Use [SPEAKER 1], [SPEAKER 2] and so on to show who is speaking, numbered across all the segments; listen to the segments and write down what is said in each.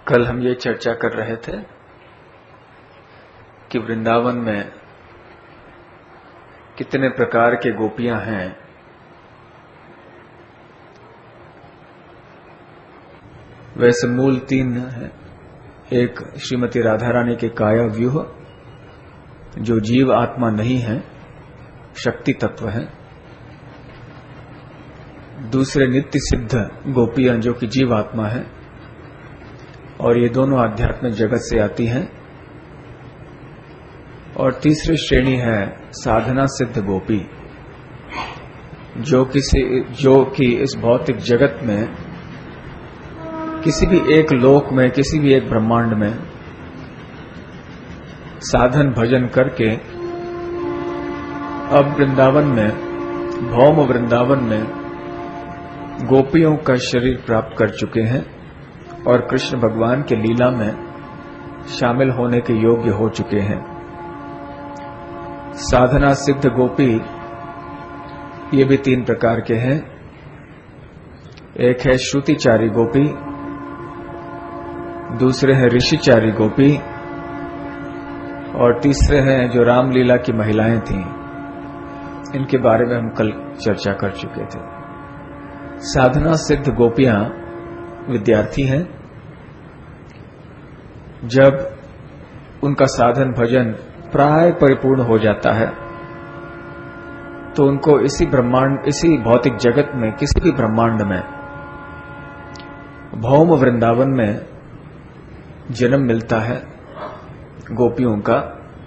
[SPEAKER 1] कल हम ये चर्चा कर रहे थे कि वृंदावन में कितने प्रकार के गोपियां हैं। वैसे मूल 3 हैं। एक श्रीमती राधा रानी के काया व्यूह जो जीव आत्मा नहीं है, शक्ति तत्व है। दूसरे नित्य सिद्ध गोपियां जो कि जीव आत्मा है और ये दोनों आध्यात्मिक जगत से आती हैं। और तीसरी श्रेणी है साधना सिद्ध गोपी जो कि इस भौतिक जगत में किसी भी एक लोक में, किसी भी एक ब्रह्मांड में साधन भजन करके अब वृंदावन में, भौम वृंदावन में गोपियों का शरीर प्राप्त कर चुके हैं और कृष्ण भगवान के लीला में शामिल होने के योग्य हो चुके हैं। साधना सिद्ध गोपी ये भी 3 प्रकार के हैं। एक है श्रुतिचारी गोपी, दूसरे हैं ऋषिचारी गोपी और तीसरे हैं जो रामलीला की महिलाएं थीं। इनके बारे में हम कल चर्चा कर चुके थे। साधना सिद्ध गोपियां विद्यार्थी हैं। जब उनका साधन भजन प्राय परिपूर्ण हो जाता है तो उनको इसी ब्रह्मांड, इसी भौतिक जगत में, किसी भी ब्रह्मांड में, भौम वृंदावन में जन्म मिलता है गोपियों का।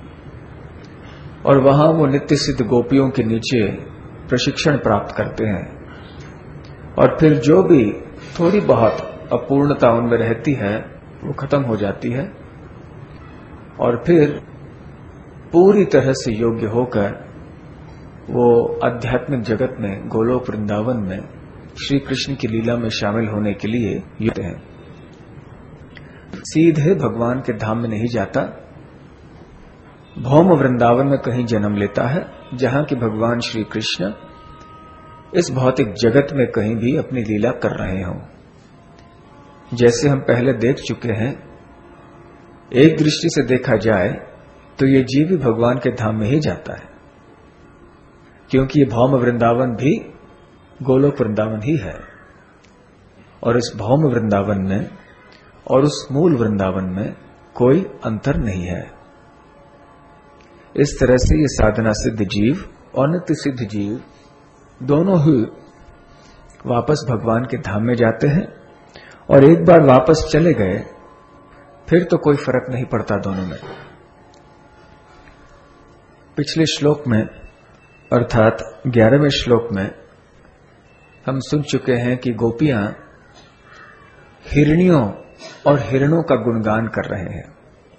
[SPEAKER 1] और वहां वो नित्य सिद्ध गोपियों के नीचे प्रशिक्षण प्राप्त करते हैं। और फिर जो भी थोड़ी बहुत अपूर्णता उनमें रहती है वो खत्म हो जाती है और फिर पूरी तरह से योग्य होकर वो आध्यात्मिक जगत में, गोलोक वृंदावन में श्री कृष्ण की लीला में शामिल होने के लिए युक्त हैं। सीधे भगवान के धाम में नहीं जाता, भौम वृंदावन में कहीं जन्म लेता है जहां कि भगवान श्री कृष्ण इस भौतिक जगत में कहीं भी अपनी लीला कर रहे हों। जैसे हम पहले देख चुके हैं, एक दृष्टि से देखा जाए तो ये जीव भी भगवान के धाम में ही जाता है, क्योंकि ये भौम वृंदावन भी गोलोक वृंदावन ही है। और इस भौम वृंदावन में और उस मूल वृंदावन में कोई अंतर नहीं है। इस तरह से ये साधना सिद्ध जीव और नित्य सिद्ध जीव दोनों ही वापस भगवान के धाम में जाते हैं। और एक बार वापस चले गए फिर तो कोई फर्क नहीं पड़ता दोनों में। पिछले श्लोक में, अर्थात 11वें श्लोक में हम सुन चुके हैं कि गोपियां हिरनियों और हिरणों का गुणगान कर रहे हैं।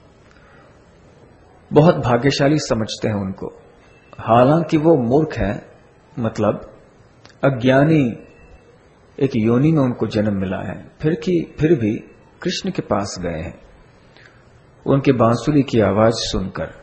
[SPEAKER 1] बहुत भाग्यशाली समझते हैं उनको, हालांकि वो मूर्ख है, मतलब अज्ञानी एक योनि में उनको जन्म मिला है। फिर भी कृष्ण के पास गए हैं उनके बांसुरी की आवाज सुनकर।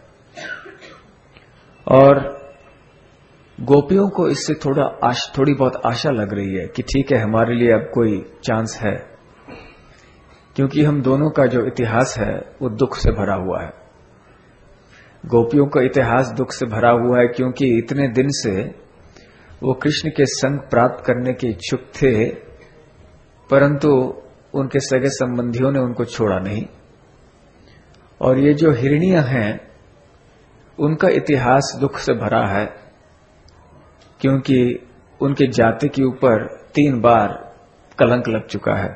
[SPEAKER 1] और गोपियों को इससे थोड़ी बहुत आशा लग रही है कि ठीक है, हमारे लिए अब कोई चांस है, क्योंकि हम दोनों का जो इतिहास है वो दुख से भरा हुआ है। गोपियों का इतिहास दुख से भरा हुआ है क्योंकि इतने दिन से वो कृष्ण के संग प्राप्त करने के इच्छुक थे, परंतु उनके सगे संबंधियों ने उनको छोड़ा नहीं। और ये जो हिरनियां हैं उनका इतिहास दुख से भरा है, क्योंकि उनके जाति के ऊपर 3 बार कलंक लग चुका है।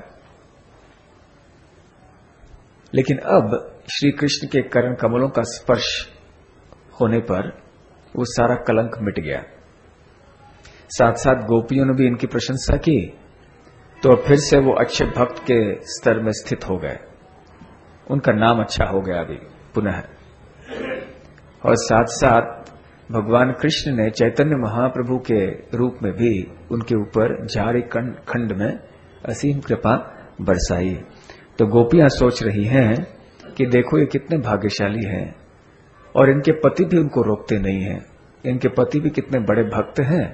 [SPEAKER 1] लेकिन अब श्री कृष्ण के करण कमलों का स्पर्श होने पर वो सारा कलंक मिट गया। साथ साथ गोपियों ने भी इनकी प्रशंसा की, तो फिर से वो अच्छे भक्त के स्तर में स्थित हो गए। उनका नाम अच्छा हो गया अभी पुनः। और साथ साथ भगवान कृष्ण ने चैतन्य महाप्रभु के रूप में भी उनके ऊपर झारखंड खंड में असीम कृपा बरसाई। तो गोपियां सोच रही हैं कि देखो ये कितने भाग्यशाली हैं और इनके पति भी उनको रोकते नहीं हैं। इनके पति भी कितने बड़े भक्त हैं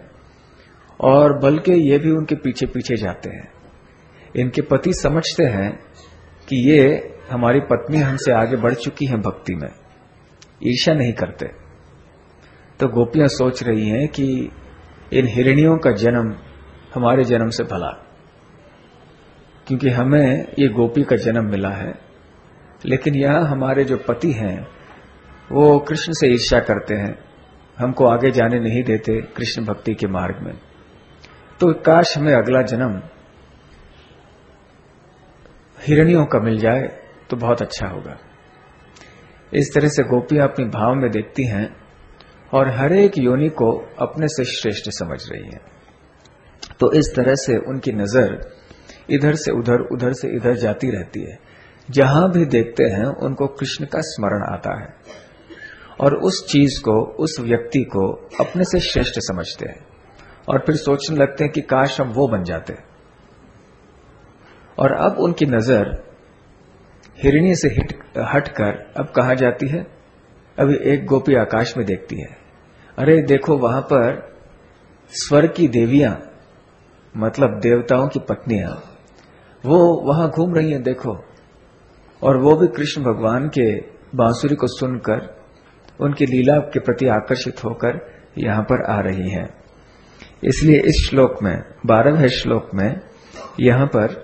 [SPEAKER 1] और बल्कि ये भी उनके पीछे पीछे जाते हैं। इनके पति समझते हैं कि ये हमारी पत्नी हमसे आगे बढ़ चुकी है भक्ति में, ईर्ष्या नहीं करते। तो गोपियां सोच रही हैं कि इन हिरणियों का जन्म हमारे जन्म से भला, क्योंकि हमें ये गोपी का जन्म मिला है, लेकिन यह हमारे जो पति हैं वो कृष्ण से ईर्ष्या करते हैं, हमको आगे जाने नहीं देते कृष्ण भक्ति के मार्ग में। तो काश हमें अगला जन्म हिरणियों का मिल जाए तो बहुत अच्छा होगा। इस तरह से गोपियां अपनी भाव में देखती हैं और हर एक योनि को अपने से श्रेष्ठ समझ रही हैं। तो इस तरह से उनकी नजर इधर से उधर, उधर से इधर जाती रहती है। जहां भी देखते हैं उनको कृष्ण का स्मरण आता है और उस चीज को, उस व्यक्ति को अपने से श्रेष्ठ समझते हैं और फिर सोचने लगते हैं कि काश हम वो बन जाते। और अब उनकी नजर हिरणी से हटकर अब कहां जाती है? अभी एक गोपी आकाश में देखती है, अरे देखो वहां पर स्वर्ग की देवियां, मतलब देवताओं की पत्नियां, वो वहां घूम रही हैं, देखो। और वो भी कृष्ण भगवान के बांसुरी को सुनकर उनकी लीला के प्रति आकर्षित होकर यहां पर आ रही हैं। इसलिए इस श्लोक में, 12वें श्लोक में, यहां पर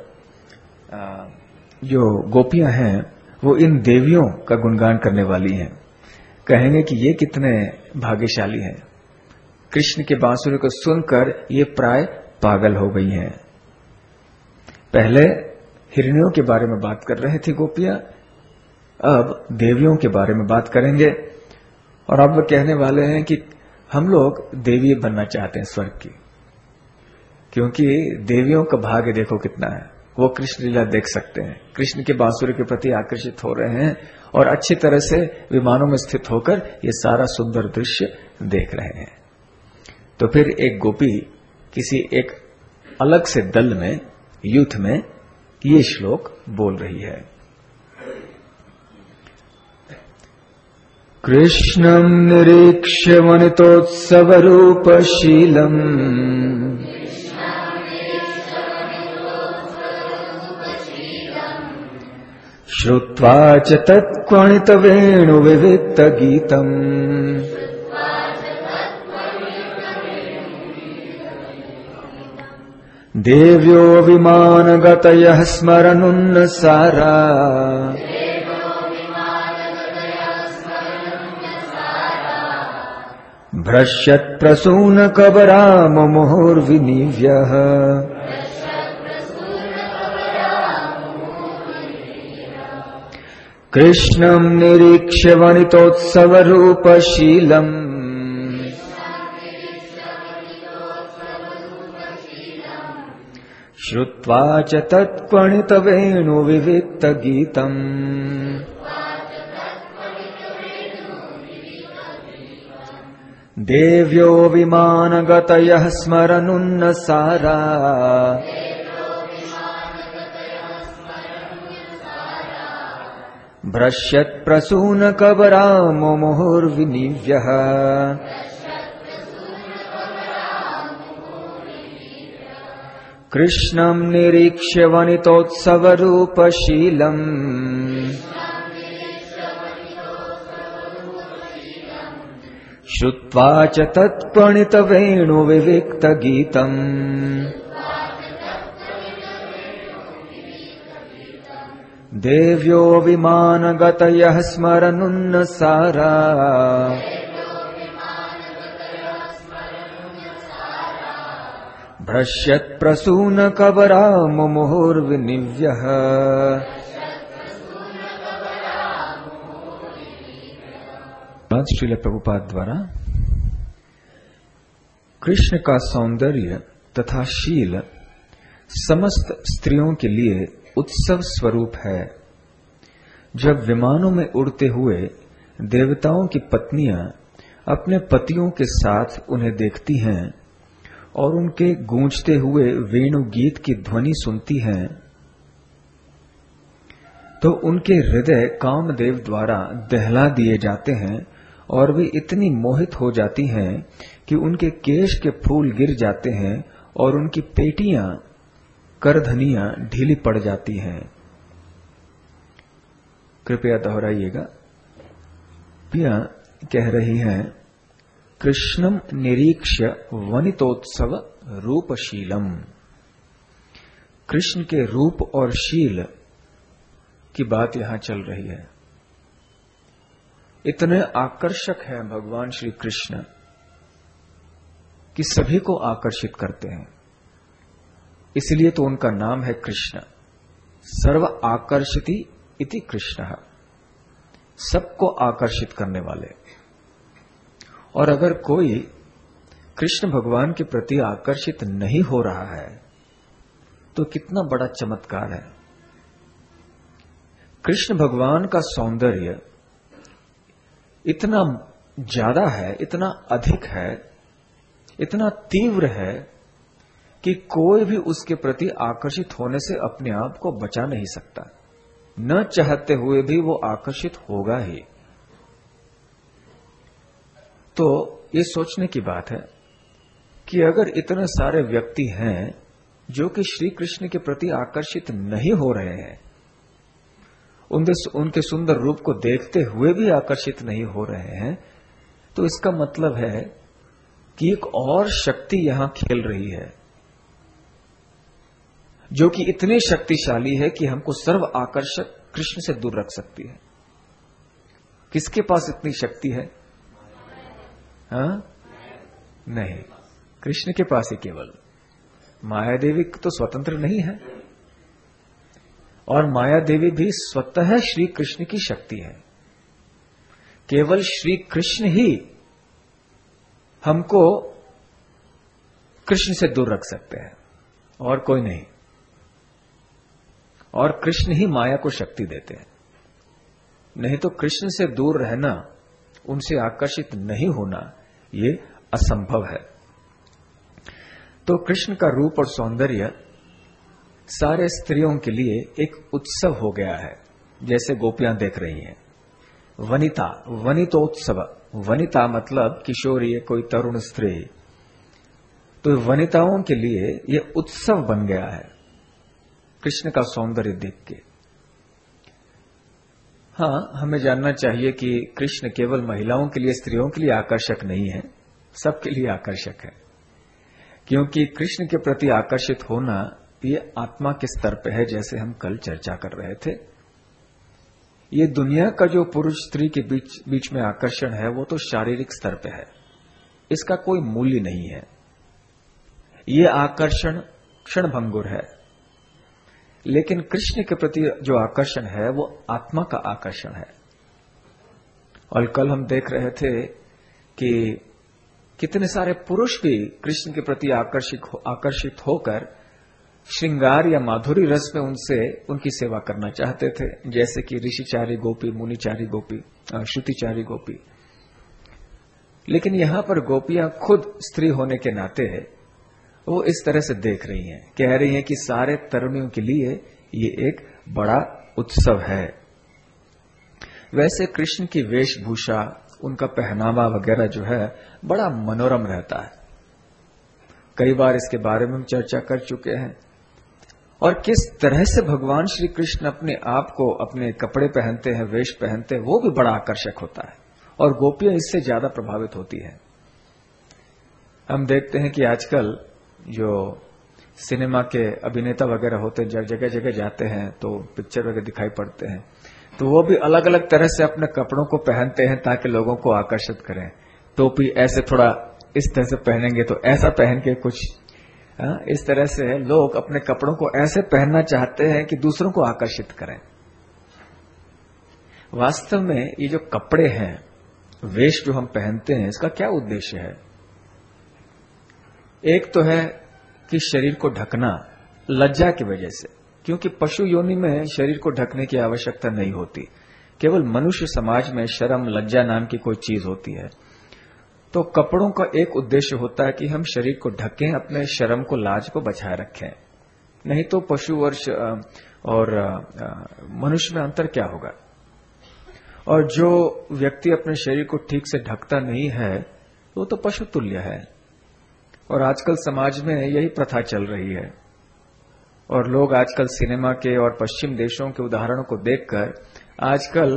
[SPEAKER 1] जो गोपियां हैं वो इन देवियों का गुणगान करने वाली हैं। कहेंगे कि ये कितने भाग्यशाली हैं, कृष्ण के बांसुरी को सुनकर ये प्राय पागल हो गई हैं। पहले हिरणियों के बारे में बात कर रहे थे गोपियां, अब देवियों के बारे में बात करेंगे। और अब वो कहने वाले हैं कि हम लोग देवी बनना चाहते हैं स्वर्ग की, क्योंकि देवियों का भाग्य देखो कितना है, वो कृष्ण लीला देख सकते हैं, कृष्ण के बांसुरी के प्रति आकर्षित हो रहे हैं और अच्छी तरह से विमानों में स्थित होकर ये सारा सुंदर दृश्य देख रहे हैं। तो फिर एक गोपी किसी एक अलग से दल में, यूथ में, ये श्लोक बोल रही है। कृष्णं निरीक्ष्य वनितोत्सवरूपशीलम् श्रुत्वा च तत्क्वणितवेणुविविक्तगीतम् देव्यो विमानगतयः स्मरनुन्नसारा भ्रश्यत्प्रसूनकबराममुहुर्विनिव्यः कृष्णं निरीक्ष्य वनितोत्सवरूपशीलम् श्रुत्वा च तत्क्वणितवेणुविविक्तगीतम् देव्यो विमानगतयः स्मरनुन्नसारा भ्रश्यत्प्रसूनकबराममुहुर्विनिव्यः कृष्णं निरीक्ष्य वनितोत्सवरूपशीलम् श्रुत्वा च तत्क्वणितवेणुविविक्तगीतम् देव्यो विमानगतयः स्मरनुन्नसारा भ्रश्यत्प्रसूनकबराममुहुर्विनिव्यः श्रील प्रभुपाद द्वारा कृष्ण का सौंदर्य तथा शील समस्त स्त्रियों के लिए उत्सव स्वरूप है। जब विमानों में उड़ते हुए देवताओं की पत्नियां अपने पतियों के साथ उन्हें देखती हैं और उनके गूंजते हुए वेणु गीत की ध्वनि सुनती हैं, तो उनके हृदय कामदेव द्वारा दहला दिए जाते हैं और वे इतनी मोहित हो जाती हैं कि उनके केश के फूल गिर जाते हैं और उनकी पेटियां, करधनियां ढीली पड़ जाती हैं। कृपया दोहराइएगा। पिया कह रही हैं, कृष्णम निरीक्ष्य वनितोत्सव रूपशीलम। कृष्ण के रूप और शील की बात यहां चल रही है। इतने आकर्षक हैं भगवान श्री कृष्ण कि सभी को आकर्षित करते हैं। इसलिए तो उनका नाम है कृष्ण। सर्व आकर्षिति इति कृष्ण, सबको आकर्षित करने वाले। और अगर कोई कृष्ण भगवान के प्रति आकर्षित नहीं हो रहा है तो कितना बड़ा चमत्कार है। कृष्ण भगवान का सौंदर्य इतना ज्यादा है, इतना अधिक है, इतना तीव्र है कि कोई भी उसके प्रति आकर्षित होने से अपने आप को बचा नहीं सकता। न चाहते हुए भी वो आकर्षित होगा ही। तो ये सोचने की बात है कि अगर इतने सारे व्यक्ति हैं जो कि श्री कृष्ण के प्रति आकर्षित नहीं हो रहे हैं, उनके सुंदर रूप को देखते हुए भी आकर्षित नहीं हो रहे हैं, तो इसका मतलब है कि एक और शक्ति यहां खेल रही है जो कि इतनी शक्तिशाली है कि हमको सर्व आकर्षक कृष्ण से दूर रख सकती है। किसके पास इतनी शक्ति है? हाँ? नहीं, कृष्ण के पास ही केवल। माया देवी तो स्वतंत्र नहीं है, और माया देवी भी स्वतः श्री कृष्ण की शक्ति है। केवल श्री कृष्ण ही हमको कृष्ण से दूर रख सकते हैं, और कोई नहीं। और कृष्ण ही माया को शक्ति देते हैं। नहीं तो कृष्ण से दूर रहना, उनसे आकर्षित नहीं होना, ये असंभव है। तो कृष्ण का रूप और सौंदर्य सारे स्त्रियों के लिए एक उत्सव हो गया है, जैसे गोपियां देख रही हैं। वनिता, वनितोत्सव। वनिता मतलब किशोरी, कोई तरुण स्त्री। तो वनिताओं के लिए यह उत्सव बन गया है कृष्ण का सौंदर्य देख के। हां, हमें जानना चाहिए कि कृष्ण केवल महिलाओं के लिए, स्त्रियों के लिए आकर्षक नहीं है, सबके लिए आकर्षक है। क्योंकि कृष्ण के प्रति आकर्षित होना ये आत्मा के स्तर पे है, जैसे हम कल चर्चा कर रहे थे। ये दुनिया का जो पुरुष स्त्री के बीच में आकर्षण है, वो तो शारीरिक स्तर पे है, इसका कोई मूल्य नहीं है। ये आकर्षण क्षणभंगुर है। लेकिन कृष्ण के प्रति जो आकर्षण है वो आत्मा का आकर्षण है। और कल हम देख रहे थे कि कितने सारे पुरुष भी कृष्ण के प्रति आकर्षित होकर श्रृंगार या माधुरी रस में उनकी सेवा करना चाहते थे, जैसे कि ऋषिचारी गोपी, मुनिचारी गोपी, श्रुतिचारी गोपी। लेकिन यहां पर गोपियां खुद स्त्री होने के नाते वो इस तरह से देख रही हैं, कह रही हैं कि सारे तरुणियों के लिए ये एक बड़ा उत्सव है। वैसे कृष्ण की वेशभूषा, उनका पहनावा वगैरह जो है बड़ा मनोरम रहता है। कई बार इसके बारे में हम चर्चा कर चुके हैं। और किस तरह से भगवान श्री कृष्ण अपने आप को, अपने कपड़े पहनते हैं, वेश पहनते हैं, वो भी बड़ा आकर्षक होता है। और गोपियां इससे ज्यादा प्रभावित होती हैं। हम देखते हैं कि आजकल जो सिनेमा के अभिनेता वगैरह होते हैं, जगह जगह जाते हैं तो पिक्चर वगैरह दिखाई पड़ते हैं, तो वो भी अलग अलग तरह से अपने कपड़ों को पहनते हैं ताकि लोगों को आकर्षित करें। टोपी ऐसे थोड़ा इस तरह से पहनेंगे तो ऐसा पहन के कुछ इस तरह से लोग अपने कपड़ों को ऐसे पहनना चाहते हैं कि दूसरों को आकर्षित करें। वास्तव में ये जो कपड़े हैं, वेश जो हम पहनते हैं, इसका क्या उद्देश्य है? एक तो है कि शरीर को ढकना लज्जा की वजह से, क्योंकि पशु योनि में शरीर को ढकने की आवश्यकता नहीं होती। केवल मनुष्य समाज में शर्म, लज्जा नाम की कोई चीज होती है। तो कपड़ों का एक उद्देश्य होता है कि हम शरीर को ढकें, अपने शर्म को, लाज को बचाए रखें। नहीं तो पशु और मनुष्य में अंतर क्या होगा? और जो व्यक्ति अपने शरीर को ठीक से ढकता नहीं है वो तो पशु तुल्य है। और आजकल समाज में यही प्रथा चल रही है। और लोग आजकल सिनेमा के और पश्चिम देशों के उदाहरणों को देखकर आजकल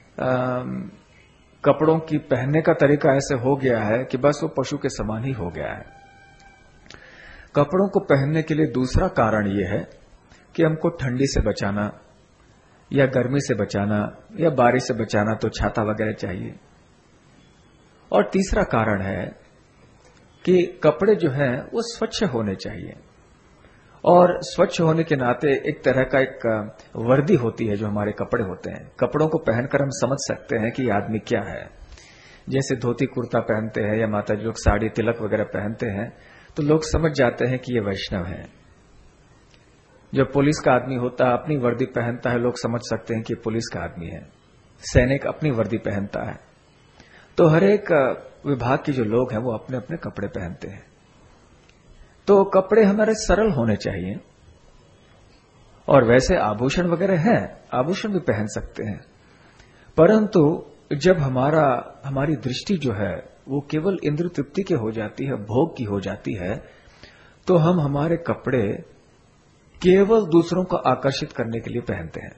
[SPEAKER 1] कपड़ों की पहनने का तरीका ऐसे हो गया है कि बस वो पशु के समान ही हो गया है। कपड़ों को पहनने के लिए दूसरा कारण यह है कि हमको ठंडी से बचाना या गर्मी से बचाना या बारिश से बचाना तो छाता वगैरह चाहिए। और तीसरा कारण है कि कपड़े जो हैं वो स्वच्छ होने चाहिए, और स्वच्छ होने के नाते एक तरह का एक वर्दी होती है जो हमारे कपड़े होते हैं। कपड़ों को पहनकर हम समझ सकते हैं कि आदमी क्या है। जैसे धोती कुर्ता पहनते हैं या माता जी लोग साड़ी तिलक वगैरह पहनते हैं तो लोग समझ जाते हैं कि ये वैष्णव है। जो पुलिस का आदमी होता है अपनी वर्दी पहनता है, लोग समझ सकते हैं कि पुलिस का आदमी है। सैनिक अपनी वर्दी पहनता है। तो हर एक विभाग के जो लोग हैं वो अपने अपने कपड़े पहनते हैं। तो कपड़े हमारे सरल होने चाहिए। और वैसे आभूषण वगैरह हैं, आभूषण भी पहन सकते हैं, परंतु जब हमारी दृष्टि जो है वो केवल इंद्र तृप्ति के हो जाती है, भोग की हो जाती है, तो हम हमारे कपड़े केवल दूसरों को आकर्षित करने के लिए पहनते हैं।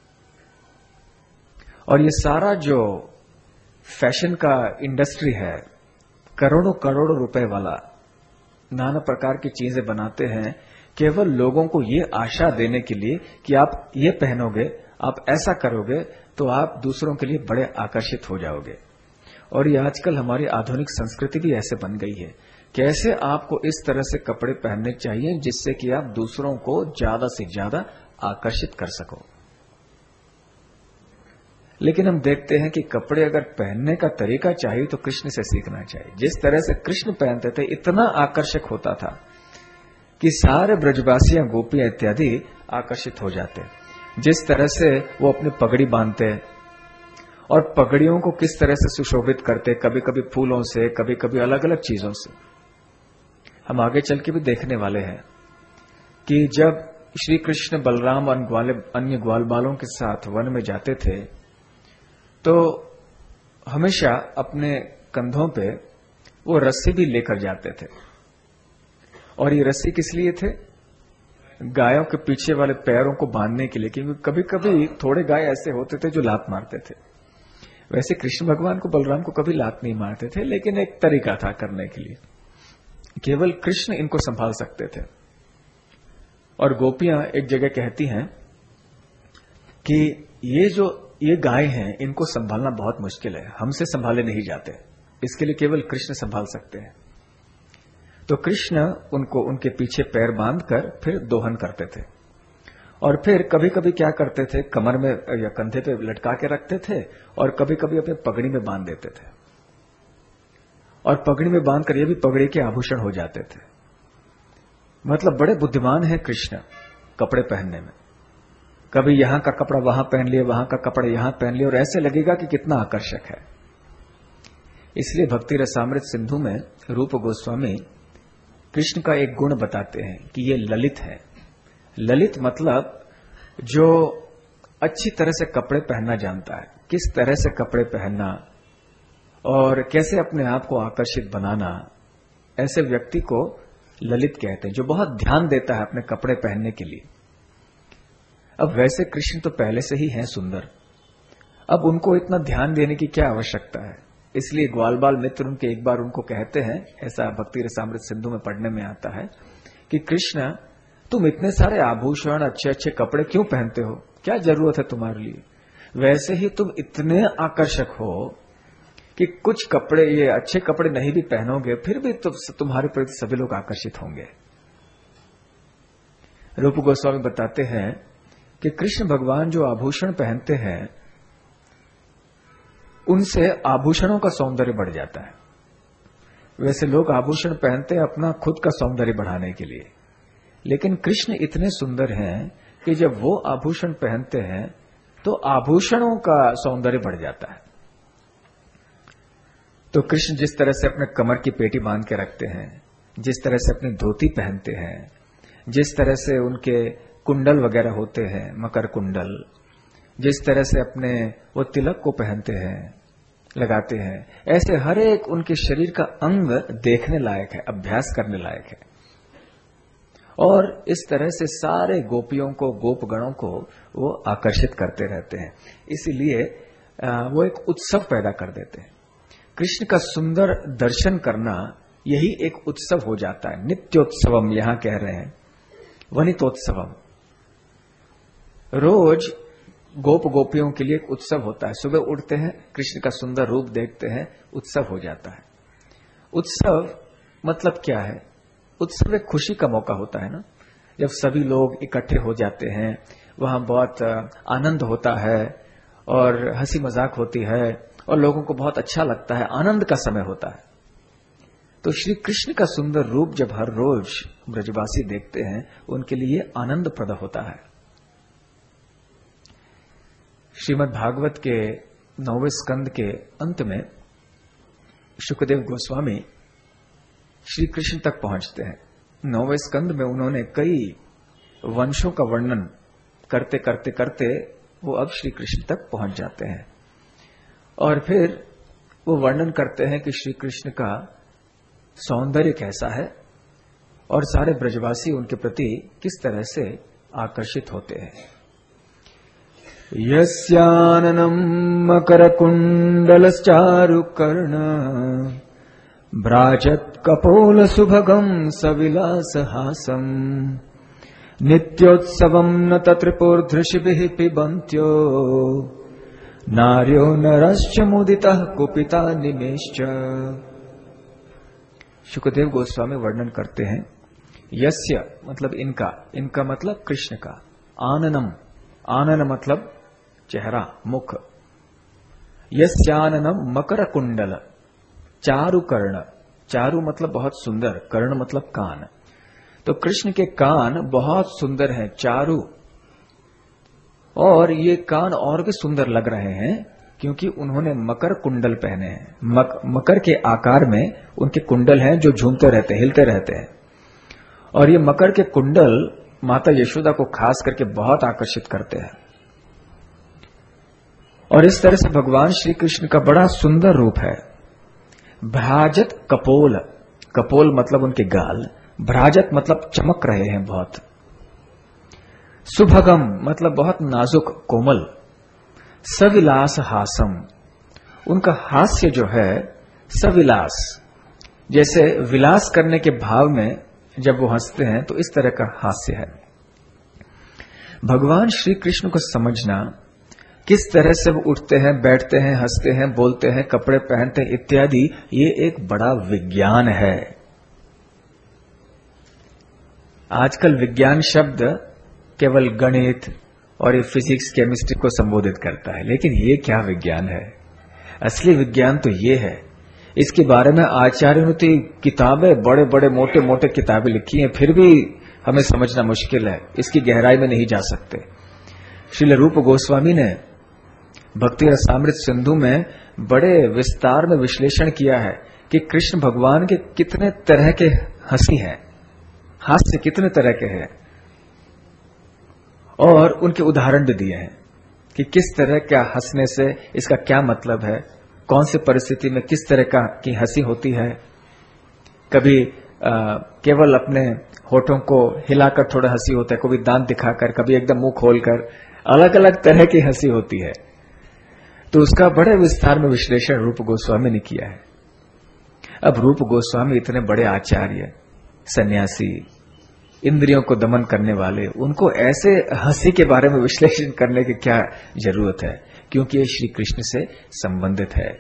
[SPEAKER 1] और ये सारा जो फैशन का इंडस्ट्री है, करोड़ों करोड़ों रुपए वाला नाना प्रकार की चीजें बनाते हैं केवल लोगों को ये आशा देने के लिए कि आप ये पहनोगे, आप ऐसा करोगे तो आप दूसरों के लिए बड़े आकर्षित हो जाओगे। और ये आजकल हमारी आधुनिक संस्कृति भी ऐसे बन गई है। कैसे आपको इस तरह से कपड़े पहनने चाहिए जिससे कि आप दूसरों को ज्यादा से ज्यादा आकर्षित कर सको। लेकिन हम देखते हैं कि कपड़े अगर पहनने का तरीका चाहिए तो कृष्ण से सीखना चाहिए। जिस तरह से कृष्ण पहनते थे इतना आकर्षक होता था कि सारे ब्रजवासियां, गोपियां इत्यादि आकर्षित हो जाते। जिस तरह से वो अपनी पगड़ी बांधते और पगड़ियों को किस तरह से सुशोभित करते, कभी कभी फूलों से, कभी कभी अलग अलग चीजों से। हम आगे चल के भी देखने वाले हैं कि जब श्री कृष्ण बलराम और अन्य ग्वाल बालों के साथ वन में जाते थे तो हमेशा अपने कंधों पे वो रस्सी भी लेकर जाते थे। और ये रस्सी किस लिए थे? गायों के पीछे वाले पैरों को बांधने के लिए, क्योंकि कभी कभी थोड़े गाय ऐसे होते थे जो लात मारते थे। वैसे कृष्ण भगवान को, बलराम को कभी लात नहीं मारते थे, लेकिन एक तरीका था करने के लिए। केवल कृष्ण इनको संभाल सकते थे। और गोपियां एक जगह कहती हैं कि ये गाय हैं, इनको संभालना बहुत मुश्किल है, हमसे संभाले नहीं जाते, इसके लिए केवल कृष्ण संभाल सकते हैं। तो कृष्ण उनको उनके पीछे पैर बांधकर फिर दोहन करते थे। और फिर कभी कभी क्या करते थे, कमर में या कंधे पे लटका के रखते थे और कभी कभी अपने पगड़ी में बांध देते थे। और पगड़ी में बांधकर ये भी पगड़ी के आभूषण हो जाते थे। मतलब बड़े बुद्धिमान है कृष्ण कपड़े पहनने में। कभी यहां का कपड़ा वहां पहन लिया, वहां का कपड़ा यहां पहन लिया, और ऐसे लगेगा कि कितना आकर्षक है। इसलिए भक्ति रसामृत सिंधु में रूप गोस्वामी कृष्ण का एक गुण बताते हैं कि ये ललित है। ललित मतलब जो अच्छी तरह से कपड़े पहनना जानता है, किस तरह से कपड़े पहनना और कैसे अपने आप को आकर्षित बनाना, ऐसे व्यक्ति को ललित कहते हैं, जो बहुत ध्यान देता है अपने कपड़े पहनने के लिए। अब वैसे कृष्ण तो पहले से ही हैं सुंदर, अब उनको इतना ध्यान देने की क्या आवश्यकता है। इसलिए ग्वाल बाल मित्र उनके एक बार उनको कहते हैं, ऐसा भक्ति रसामृत सिंधु में पढ़ने में आता है कि कृष्ण तुम इतने सारे आभूषण, अच्छे अच्छे कपड़े क्यों पहनते हो, क्या जरूरत है तुम्हारे लिए। वैसे ही तुम इतने आकर्षक हो कि कुछ कपड़े, ये अच्छे कपड़े नहीं भी पहनोगे फिर भी तुम्हारे प्रति सभी लोग आकर्षित होंगे। रूप गोस्वामी बताते हैं कि कृष्ण भगवान जो आभूषण पहनते हैं उनसे आभूषणों का सौंदर्य बढ़ जाता है। वैसे लोग आभूषण पहनते हैं अपना खुद का सौंदर्य बढ़ाने के लिए, लेकिन कृष्ण इतने सुंदर हैं कि जब वो आभूषण पहनते हैं तो आभूषणों का सौंदर्य बढ़ जाता है। तो कृष्ण जिस तरह से अपने कमर की पेटी बांध के रखते हैं, जिस तरह से अपनी धोती पहनते हैं, जिस तरह से उनके कुंडल वगैरह होते हैं, मकर कुंडल, जिस तरह से अपने वो तिलक को पहनते हैं, लगाते हैं, ऐसे हर एक उनके शरीर का अंग देखने लायक है, अभ्यास करने लायक है। और इस तरह से सारे गोपियों को, गोपगणों को वो आकर्षित करते रहते हैं। इसीलिए वो एक उत्सव पैदा कर देते हैं। कृष्ण का सुंदर दर्शन करना यही एक उत्सव हो जाता है। नित्योत्सवम यहां कह रहे हैं, वनितोत्सवम। रोज गोप गोपियों के लिए एक उत्सव होता है। सुबह उठते हैं, कृष्ण का सुंदर रूप देखते हैं, उत्सव हो जाता है। उत्सव मतलब क्या है? उत्सव एक खुशी का मौका होता है ना, जब सभी लोग इकट्ठे हो जाते हैं, वहां बहुत आनंद होता है और हंसी मजाक होती है और लोगों को बहुत अच्छा लगता है, आनंद का समय होता है। तो श्री कृष्ण का सुंदर रूप जब हर रोज ब्रजवासी देखते हैं, उनके लिए आनंद प्रद होता है। श्रीमद् भागवत के 9वें स्कंद के अंत में शुकदेव गोस्वामी श्री कृष्ण तक पहुंचते हैं। 9वें स्कंद में उन्होंने कई वंशों का वर्णन करते करते करते वो अब श्री कृष्ण तक पहुंच जाते हैं और फिर वो वर्णन करते हैं कि श्री कृष्ण का सौंदर्य कैसा है और सारे ब्रजवासी उनके प्रति किस तरह से आकर्षित होते हैं। यस्याननं मकरकुण्डलश्चारुकर्ण भ्राजत्कपोलसुभगं सविलासहासम् नित्योत्सवं न तत्रिपुर्धृषिभिः पिबन्त्यो नार्यो नरश्च मुदितः कुपिता निमेश्च। शुकदेव गोस्वामी वर्णन करते हैं, यस्य मतलब इनका मतलब कृष्ण का, आननम, आनन मतलब चेहरा, मुख, यस्याननम मकर कुंडल, चारु कर्ण, चारु मतलब बहुत सुंदर, कर्ण मतलब कान। तो कृष्ण के कान बहुत सुंदर हैं, चारु, और ये कान और भी सुंदर लग रहे हैं क्योंकि उन्होंने मकर कुंडल पहने हैं। मकर के आकार में उनके कुंडल हैं जो झूमते रहते हैं, हिलते रहते हैं। और ये मकर के कुंडल माता यशोदा को खास करके बहुत आकर्षित करते हैं। और इस तरह से भगवान श्री कृष्ण का बड़ा सुंदर रूप है। भ्राजत कपोल, कपोल मतलब उनके गाल, भ्राजत मतलब चमक रहे हैं बहुत, सुभगम मतलब बहुत नाजुक कोमल, सविलास हासम, उनका हास्य जो है सविलास, जैसे विलास करने के भाव में जब वो हंसते हैं तो इस तरह का हास्य है। भगवान श्री कृष्ण को समझना, किस तरह से वो उठते हैं, बैठते हैं, हंसते हैं, बोलते हैं, कपड़े पहनते हैं इत्यादि, ये एक बड़ा विज्ञान है। आजकल विज्ञान शब्द केवल गणित और ये फिजिक्स, केमिस्ट्री को संबोधित करता है, लेकिन ये क्या विज्ञान है? असली विज्ञान तो ये है। इसके बारे में आचार्यों ने तो किताबें, बड़े बड़े मोटे मोटे किताबें लिखी हैं, फिर भी हमें समझना मुश्किल है, इसकी गहराई में नहीं जा सकते। श्रील रूप गोस्वामी ने भक्ति रसामृत सिंधु में बड़े विस्तार में विश्लेषण किया है कि कृष्ण भगवान के कितने तरह के हंसी हैं, हास्य कितने तरह के हैं, और उनके उदाहरण भी दिए हैं कि किस तरह का हंसने से इसका क्या मतलब है, कौन सी परिस्थिति में किस तरह की हंसी होती है। कभी केवल अपने होठों को हिलाकर थोड़ा हंसी होता है, कभी दांत दिखाकर, कभी एकदम मुंह खोलकर, अलग अलग तरह की हंसी होती है। तो उसका बड़े विस्तार में विश्लेषण रूप गोस्वामी ने किया है। अब रूप गोस्वामी इतने बड़े आचार्य, सन्यासी, इंद्रियों को दमन करने वाले, उनको ऐसे हंसी के बारे में विश्लेषण करने की क्या जरूरत है, क्योंकि ये श्री कृष्ण से संबंधित है।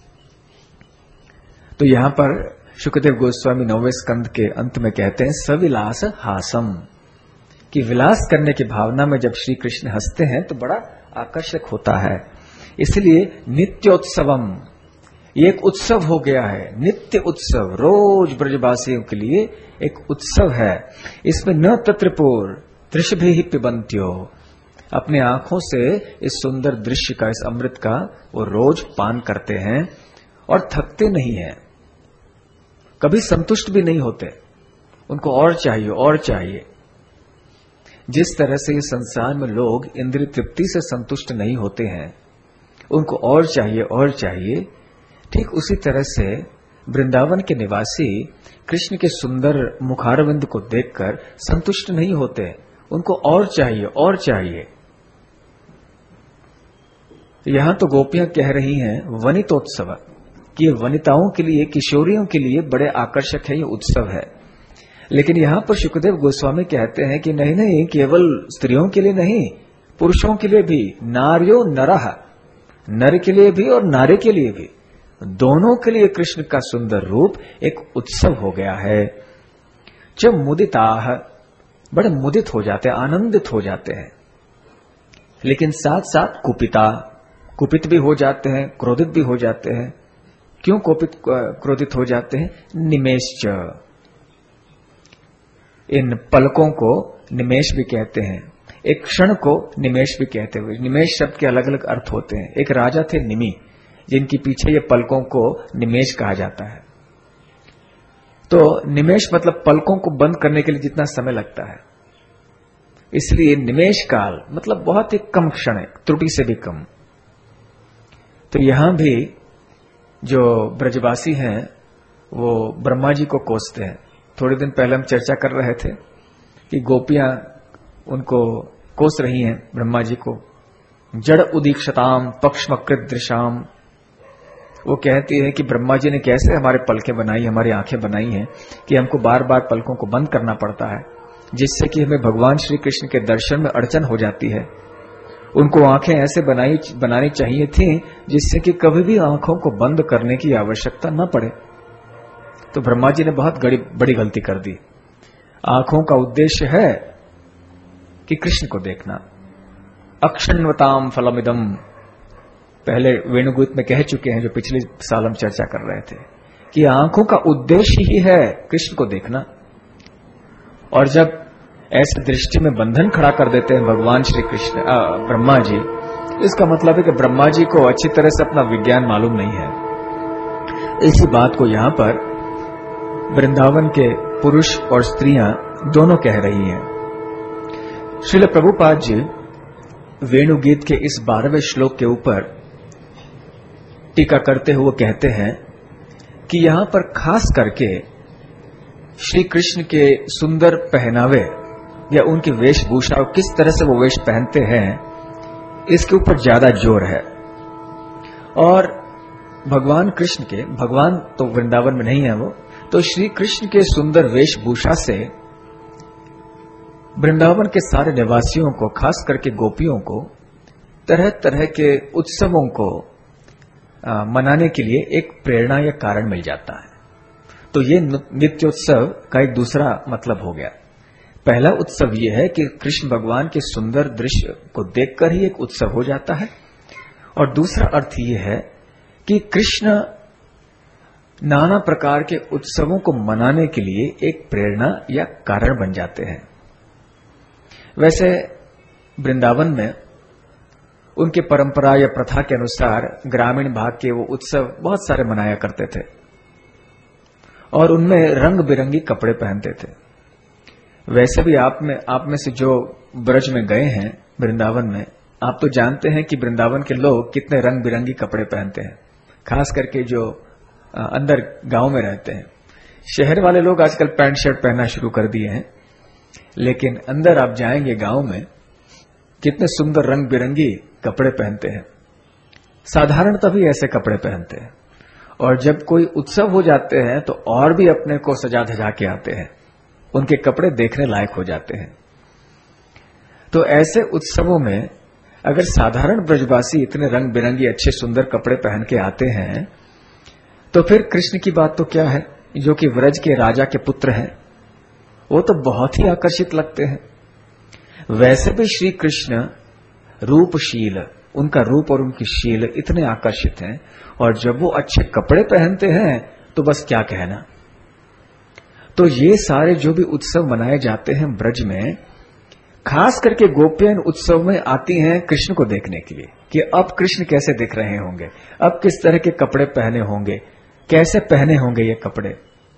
[SPEAKER 1] तो यहां पर शुकदेव गोस्वामी 9वें स्कंद के अंत में कहते हैं सविलास हासम, कि विलास करने की भावना में जब श्री कृष्ण हंसते हैं तो बड़ा आकर्षक होता है। इसलिए नित्योत्सवम, ये एक उत्सव हो गया है, नित्य उत्सव, रोज ब्रजवासियों के लिए एक उत्सव है। इसमें न तत्रिपुर त्रिशभि पिबंत्यो, अपने आंखों से इस सुंदर दृश्य का, इस अमृत का वो रोज पान करते हैं और थकते नहीं हैं, कभी संतुष्ट भी नहीं होते, उनको और चाहिए और चाहिए। जिस तरह से इस संसार में लोग इंद्रिय तृप्ति से संतुष्ट नहीं होते हैं, उनको और चाहिए और चाहिए, ठीक उसी तरह से वृंदावन के निवासी कृष्ण के सुंदर मुखारविंद को देखकर संतुष्ट नहीं होते, उनको और चाहिए और चाहिए। यहां तो गोपियां कह रही हैं वनितोत्सव कि ये वनिताओं के लिए, किशोरियों के लिए बड़े आकर्षक है, ये उत्सव है। लेकिन यहां पर शुकदेव गोस्वामी कहते हैं कि नहीं नहीं, केवल स्त्रियों के लिए नहीं, पुरुषों के लिए भी, नार्यो नरह, नर के लिए भी और नारी के लिए भी, दोनों के लिए कृष्ण का सुंदर रूप एक उत्सव हो गया है। जब मुदिताह, बड़े मुदित हो जाते हैं, आनंदित हो जाते हैं, लेकिन साथ साथ कुपिता, कुपित भी हो जाते हैं, क्रोधित भी हो जाते हैं। क्यों क्रोधित हो जाते हैं? निमेश्च, इन पलकों को निमेश भी कहते हैं, एक क्षण को निमेश भी कहते हैं। निमेश शब्द के अलग अलग अर्थ होते हैं। एक राजा थे निमि, जिनके पीछे ये पलकों को निमेश कहा जाता है। तो निमेश मतलब पलकों को बंद करने के लिए जितना समय लगता है, इसलिए निमेश काल मतलब बहुत ही कम क्षण है, त्रुटि से भी कम। तो यहां भी जो ब्रजवासी हैं वो ब्रह्मा जी को कोसते हैं। थोड़े दिन पहले हम चर्चा कर रहे थे कि गोपियां उनको कोस रही हैं, ब्रह्मा जी को। जड़ उदीक्षताम पक्षमकृत दृशाम, वो कहती है कि ब्रह्मा जी ने कैसे हमारे पलकें बनाई, हमारी आंखें बनाई हैं कि हमको बार बार पलकों को बंद करना पड़ता है, जिससे कि हमें भगवान श्री कृष्ण के दर्शन में अड़चन हो जाती है। उनको आंखें ऐसे बनानी चाहिए थी जिससे कि कभी भी आंखों को बंद करने की आवश्यकता न पड़े। तो ब्रह्मा जी ने बहुत बड़ी गलती कर दी। आंखों का उद्देश्य है कि कृष्ण को देखना। अक्षण्वताम फलमिदम, पहले वेणुगीत में कह चुके हैं, जो पिछले साल हम चर्चा कर रहे थे, कि आंखों का उद्देश्य ही है कृष्ण को देखना। और जब ऐसे दृष्टि में बंधन खड़ा कर देते हैं भगवान श्री कृष्ण, ब्रह्मा जी, इसका मतलब है कि ब्रह्मा जी को अच्छी तरह से अपना विज्ञान मालूम नहीं है। इसी बात को यहां पर वृंदावन के पुरुष और स्त्रियां दोनों कह रही हैं। श्रील प्रभुपाद जी वेणुगीत के इस 12वें श्लोक के ऊपर टीका करते हुए कहते हैं कि यहां पर खास करके श्री कृष्ण के सुंदर पहनावे या उनकी वेशभूषा, किस तरह से वो वेश पहनते हैं, इसके ऊपर ज्यादा जोर है। और भगवान कृष्ण के, भगवान तो वृंदावन में नहीं है वो, तो श्री कृष्ण के सुंदर वेशभूषा से वृंदावन के सारे निवासियों को, खास करके गोपियों को, तरह तरह के उत्सवों को मनाने के लिए एक प्रेरणा या कारण मिल जाता है। तो ये नित्योत्सव का एक दूसरा मतलब हो गया। पहला उत्सव यह है कि कृष्ण भगवान के सुंदर दृश्य को देखकर ही एक उत्सव हो जाता है, और दूसरा अर्थ यह है कि कृष्ण नाना प्रकार के उत्सवों को मनाने के लिए एक प्रेरणा या कारण बन जाते हैं। वैसे वृंदावन में उनके परंपरा या प्रथा के अनुसार ग्रामीण भाग के वो उत्सव बहुत सारे मनाया करते थे, और उनमें रंग बिरंगी कपड़े पहनते थे। वैसे भी आप में से जो ब्रज में गए हैं वृंदावन में, आप तो जानते हैं कि वृंदावन के लोग कितने रंग बिरंगी कपड़े पहनते हैं, खास करके जो अंदर गांव में रहते हैं। शहर वाले लोग आजकल पैंट शर्ट पहनना शुरू कर दिए हैं, लेकिन अंदर आप जाएंगे गांव में, कितने सुंदर रंग बिरंगी कपड़े पहनते हैं। साधारणतः भी ऐसे कपड़े पहनते हैं, और जब कोई उत्सव हो जाते हैं तो और भी अपने को सजा धजा के आते हैं, उनके कपड़े देखने लायक हो जाते हैं। तो ऐसे उत्सवों में अगर साधारण ब्रजवासी इतने रंग बिरंगी अच्छे सुंदर कपड़े पहन के आते हैं, तो फिर कृष्ण की बात तो क्या है, जो कि व्रज के राजा के पुत्र हैं, वो तो बहुत ही आकर्षित लगते हैं। वैसे भी श्री कृष्ण रूपशील, उनका रूप और उनकी शील इतने आकर्षित हैं, और जब वो अच्छे कपड़े पहनते हैं तो बस क्या कहना। तो ये सारे जो भी उत्सव मनाए जाते हैं ब्रज में, खास करके गोपियां उत्सव में आती हैं कृष्ण को देखने के लिए, कि अब कृष्ण कैसे दिख रहे होंगे, अब किस तरह के कपड़े पहने होंगे, कैसे पहने होंगे ये कपड़े।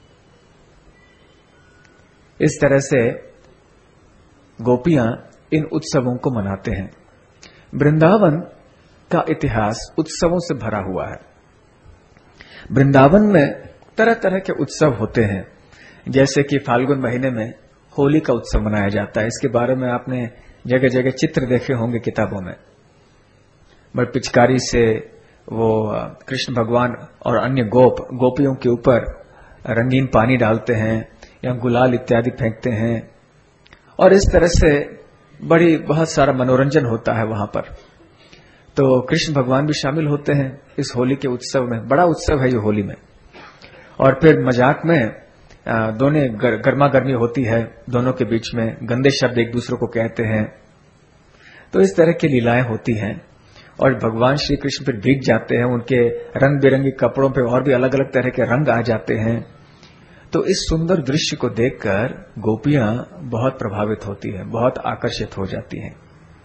[SPEAKER 1] इस तरह से गोपियां इन उत्सवों को मनाते हैं। वृंदावन का इतिहास उत्सवों से भरा हुआ है। वृंदावन में तरह तरह के उत्सव होते हैं, जैसे कि फाल्गुन महीने में होली का उत्सव मनाया जाता है। इसके बारे में आपने जगह जगह चित्र देखे होंगे किताबों में। बट पिचकारी से वो कृष्ण भगवान और अन्य गोपियों के ऊपर रंगीन पानी डालते हैं या गुलाल इत्यादि फेंकते हैं, और इस तरह से बहुत सारा मनोरंजन होता है वहां पर। तो कृष्ण भगवान भी शामिल होते हैं इस होली के उत्सव में। बड़ा उत्सव है ये होली में। और फिर मजाक में दोनों गर्मा गर्मी होती है, दोनों के बीच में गंदे शब्द एक दूसरे को कहते हैं। तो इस तरह की लीलाएं होती हैं और भगवान श्री कृष्ण फिर भीग जाते हैं, उनके रंग बिरंगे कपड़ों पे और भी अलग अलग तरह के रंग आ जाते हैं। तो इस सुंदर दृश्य को देखकर गोपियां बहुत प्रभावित होती हैं, बहुत आकर्षित हो जाती हैं।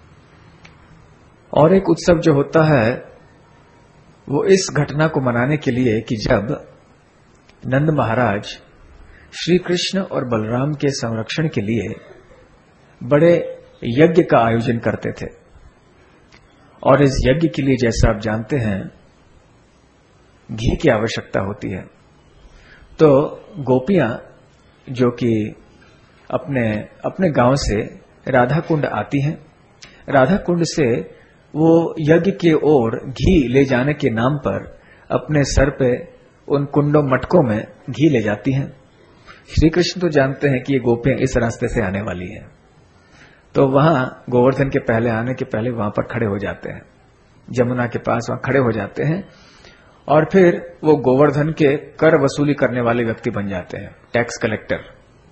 [SPEAKER 1] और एक उत्सव जो होता है वो इस घटना को मनाने के लिए कि जब नंद महाराज श्री कृष्ण और बलराम के संरक्षण के लिए बड़े यज्ञ का आयोजन करते थे, और इस यज्ञ के लिए जैसा आप जानते हैं घी की आवश्यकता होती है। तो गोपियां जो कि अपने गांव से राधा कुंड आती हैं, राधा कुंड से वो यज्ञ की ओर घी ले जाने के नाम पर अपने सर पे उन कुंडों मटकों में घी ले जाती हैं। श्री कृष्ण तो जानते हैं कि ये गोपियां इस रास्ते से आने वाली हैं, तो वहां गोवर्धन के पहले आने के पहले वहां पर खड़े हो जाते हैं, जमुना के पास वहां खड़े हो जाते हैं, और फिर वो गोवर्धन के कर वसूली करने वाले व्यक्ति बन जाते हैं, टैक्स कलेक्टर।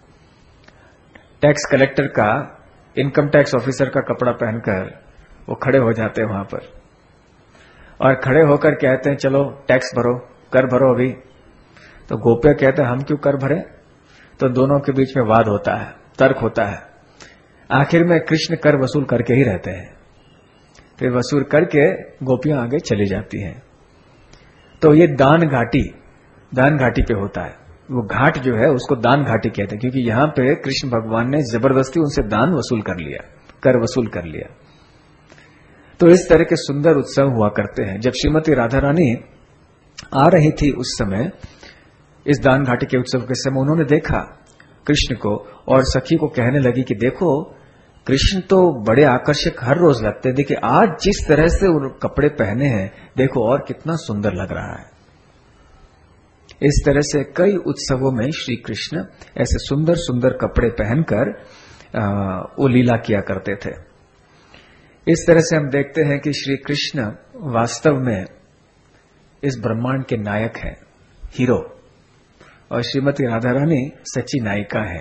[SPEAKER 1] टैक्स कलेक्टर का, इनकम टैक्स ऑफिसर का कपड़ा पहनकर वो खड़े हो जाते हैं वहां पर, और खड़े होकर कहते हैं चलो टैक्स भरो, कर भरो अभी। तो गोपियां कहते हैं हम क्यों कर भरे? तो दोनों के बीच में वाद होता है, तर्क होता है। आखिर में कृष्ण कर वसूल करके ही रहते हैं, फिर वसूल करके गोपियां आगे चली जाती हैं। तो ये दान घाटी पे होता है। वो घाट जो है उसको दान घाटी कहते हैं, क्योंकि यहां पे कृष्ण भगवान ने जबरदस्ती उनसे दान वसूल कर लिया, कर वसूल कर लिया। तो इस तरह के सुंदर उत्सव हुआ करते हैं। जब श्रीमती राधा रानी आ रही थी उस समय, इस दान घाटी के उत्सव के समय उन्होंने देखा कृष्ण को, और सखी को कहने लगी कि देखो कृष्ण तो बड़े आकर्षक हर रोज लगते हैं, देखिए आज जिस तरह से उन कपड़े पहने हैं देखो और कितना सुंदर लग रहा है। इस तरह से कई उत्सवों में श्री कृष्ण ऐसे सुंदर सुंदर कपड़े पहनकर वो लीला किया करते थे। इस तरह से हम देखते हैं कि श्री कृष्ण वास्तव में इस ब्रह्मांड के नायक हैं, हीरो, और श्रीमती राधा रानी सच्ची नायिका है।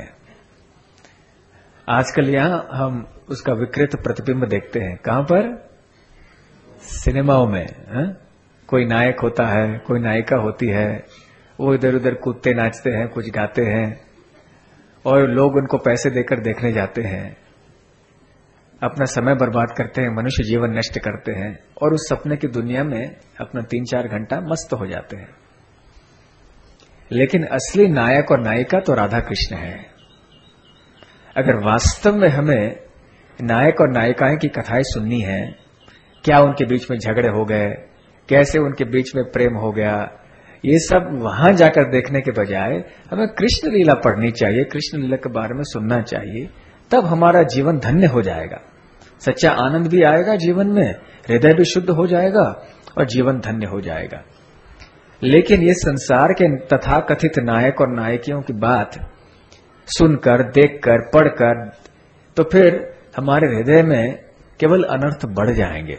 [SPEAKER 1] आजकल यहां हम उसका विकृत प्रतिबिंब देखते हैं। कहां पर? सिनेमाओं में। कोई नायक होता है, कोई नायिका होती है, वो इधर उधर कूदते नाचते हैं, कुछ गाते हैं, और लोग उनको पैसे देकर देखने जाते हैं, अपना समय बर्बाद करते हैं, मनुष्य जीवन नष्ट करते हैं, और उस सपने की दुनिया में अपना 3-4 घंटा मस्त हो जाते हैं। लेकिन असली नायक और नायिका तो राधा कृष्ण है। अगर वास्तव में हमें नायक और नायिकाएं की कथाएं सुननी है, क्या उनके बीच में झगड़े हो गए, कैसे उनके बीच में प्रेम हो गया, ये सब वहां जाकर देखने के बजाय हमें कृष्ण लीला पढ़नी चाहिए, कृष्ण लीला के बारे में सुनना चाहिए। तब हमारा जीवन धन्य हो जाएगा, सच्चा आनंद भी आएगा जीवन में, हृदय भी शुद्ध हो जाएगा और जीवन धन्य हो जाएगा। लेकिन ये संसार के तथाकथित नायक और नायकियों की बात सुनकर, देखकर, पढ़कर, तो फिर हमारे हृदय में केवल अनर्थ बढ़ जाएंगे।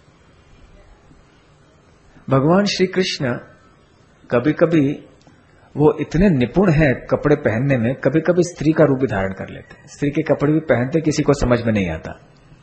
[SPEAKER 1] भगवान श्री कृष्ण कभी कभी वो इतने निपुण हैं कपड़े पहनने में, कभी कभी स्त्री का रूप भी धारण कर लेते हैं, स्त्री के कपड़े भी पहनते, किसी को समझ में नहीं आता।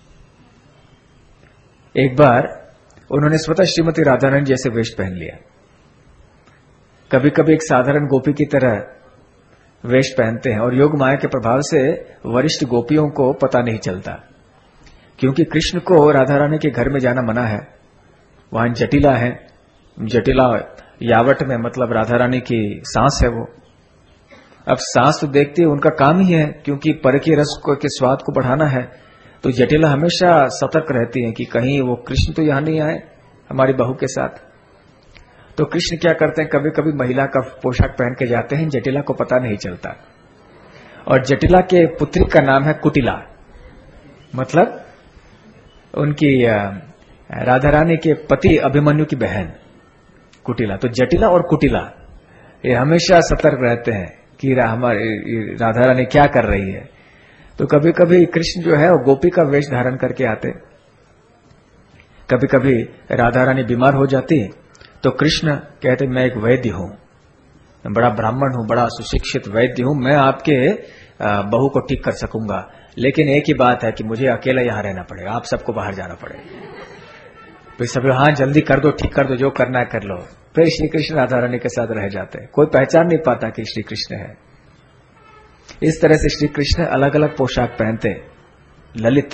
[SPEAKER 1] एक बार उन्होंने स्वतः श्रीमती राधा रानी जैसे वेश पहन लिया। कभी कभी एक साधारण गोपी की तरह वेश पहनते हैं, और योग माया के प्रभाव से वरिष्ठ गोपियों को पता नहीं चलता, क्योंकि कृष्ण को राधा रानी के घर में जाना मना है। वहां जटिला है, जटिला यावट में मतलब राधा रानी की सांस है वो। अब सांस तो देखती है, उनका काम ही है, क्योंकि पर के रस के स्वाद को बढ़ाना है। तो जटिला हमेशा सतर्क रहती है कि कहीं वो कृष्ण तो यहां नहीं आए हमारी बहू के साथ। तो कृष्ण क्या करते हैं, कभी कभी महिला का पोशाक पहन के जाते हैं, जटिला को पता नहीं चलता। और जटिला के पुत्री का नाम है कुटिला, मतलब उनकी राधा रानी के पति अभिमन्यु की बहन कुटिला। तो जटिला और कुटिला ये हमेशा सतर्क रहते हैं कि हमारी राधा रानी क्या कर रही है। तो कभी कभी कृष्ण जो है वो गोपी का वेश धारण करके आते, कभी कभी राधा रानी बीमार हो जाती तो कृष्ण कहते मैं एक वैद्य हूं, मैं बड़ा ब्राह्मण हूं, बड़ा सुशिक्षित वैद्य हूं, मैं आपके बहू को ठीक कर सकूंगा, लेकिन एक ही बात है कि मुझे अकेला यहां रहना पड़ेगा, आप सबको बाहर जाना पड़ेगा। फिर सब हाँ जल्दी कर दो, ठीक कर दो, जो करना है कर लो। फिर श्री कृष्ण राधा रानी के साथ रह जाते, कोई पहचान नहीं पाता कि श्री कृष्ण है। इस तरह से श्री कृष्ण अलग अलग पोशाक पहनते, ललित।